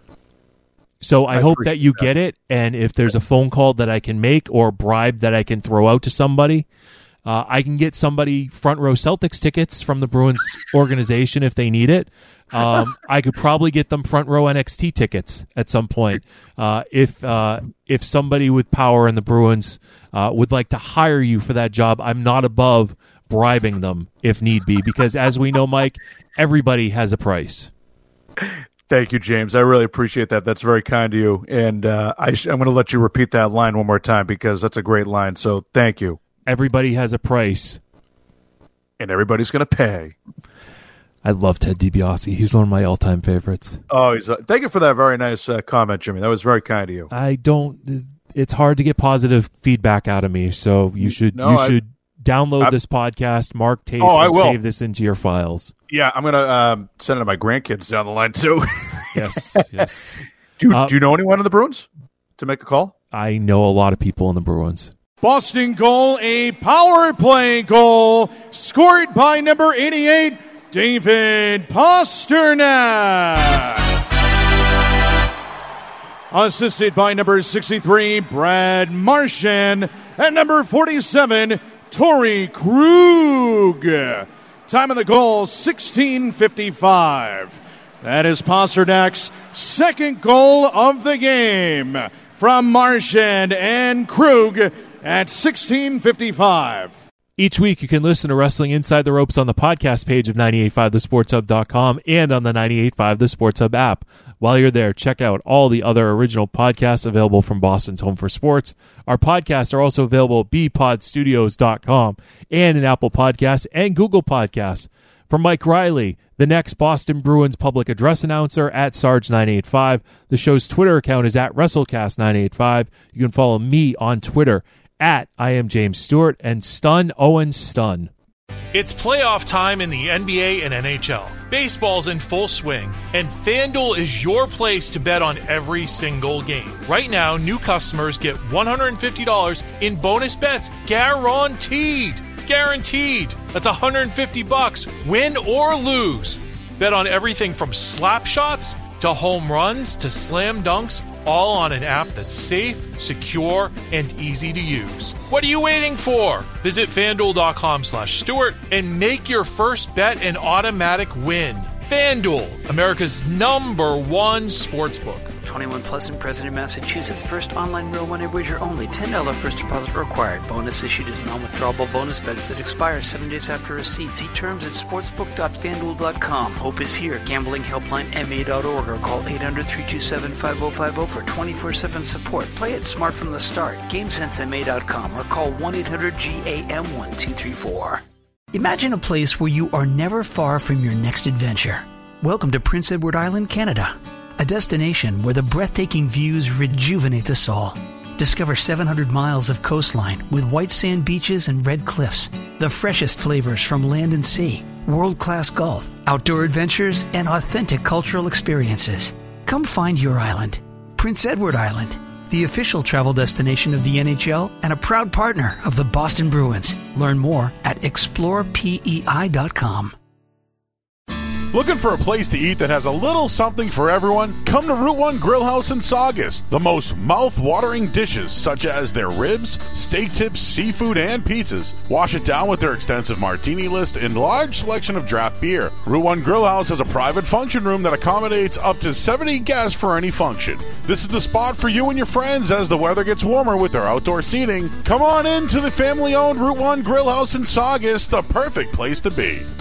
So I, I hope that appreciate you that. get it. And if there's a phone call that I can make or a bribe that I can throw out to somebody, uh, I can get somebody front row Celtics tickets from the Bruins organization if they need it. Um, I could probably get them front row N X T tickets at some point. Uh, if uh, if somebody with power in the Bruins uh, would like to hire you for that job, I'm not above bribing them if need be, because as we know, Mike, everybody has a price. Thank you, James. I really appreciate that. That's very kind of you. And uh, I sh- I'm going to let you repeat that line one more time because that's a great line. So thank you. Everybody has a price. And everybody's going to pay. I love Ted DiBiase. He's one of my all-time favorites. Oh, he's, uh, thank you for that very nice uh, comment, Jimmy. That was very kind of you. I don't. It's hard to get positive feedback out of me, so you should No, you I- should download I- this podcast, mark tape, Oh, I and will. save this into your files. Yeah, I'm going to um, send it to my grandkids down the line, too. Yes, yes. do, you, Uh, do you know anyone in the Bruins to make a call? I know a lot of people in the Bruins. Boston goal, a power play goal, scored by number eighty-eight, David Pasternak. Assisted by number sixty-three, Brad Marchand, and number forty-seven, Torrey Krug. Time of the goal, sixteen fifty-five. That is Pasternak's second goal of the game from Marchand and Krug at sixteen fifty-five. Each week, you can listen to Wrestling Inside the Ropes on the podcast page of nine eight five the sports hub dot com and on the nine eight five The Sports Hub app. While you're there, check out all the other original podcasts available from Boston's Home for Sports. Our podcasts are also available at b pod studios dot com and in Apple Podcasts and Google Podcasts. For Mike Riley, the next Boston Bruins public address announcer at Sarge nine eight five. The show's Twitter account is at WrestleCast nine eight five. You can follow me on Twitter at I am James Stewart and Stun Owen Stun. It's playoff time in the N B A and N H L. Baseball's in full swing, and FanDuel is your place to bet on every single game. Right now, new customers get one hundred fifty dollars in bonus bets guaranteed. It's guaranteed. That's one hundred fifty bucks, win or lose. Bet on everything from slap shots to home runs to slam dunks, all on an app that's safe, secure, and easy to use. What are you waiting for? Visit FanDuel.com slash Stewart and make your first bet an automatic win. FanDuel, America's number one sportsbook. twenty-one plus and present in Massachusetts. First online real money wager only. ten dollars first deposit required. Bonus issued as non-withdrawable bonus bets that expire seven days after receipt. See terms at sportsbook dot fanduel dot com. Hope is here. Gambling helpline M A dot org or call eight hundred, three two seven, five oh five oh for twenty-four seven support. Play it smart from the start. GameSense M A dot com or call one eight hundred G A M one two three four. Imagine a place where you are never far from your next adventure. Welcome to Prince Edward Island, Canada. A destination where the breathtaking views rejuvenate the soul. Discover seven hundred miles of coastline with white sand beaches and red cliffs. The freshest flavors from land and sea. World-class golf, outdoor adventures, and authentic cultural experiences. Come find your island. Prince Edward Island, the official travel destination of the N H L and a proud partner of the Boston Bruins. Learn more at explore P E I dot com. Looking for a place to eat that has a little something for everyone? Come to Route one Grill House in Saugus. The most mouth-watering dishes, such as their ribs, steak tips, seafood, and pizzas. Wash it down with their extensive martini list and large selection of draft beer. Route one Grill House has a private function room that accommodates up to seventy guests for any function. This is the spot for you and your friends as the weather gets warmer with their outdoor seating. Come on in to the family-owned Route one Grill House in Saugus, the perfect place to be.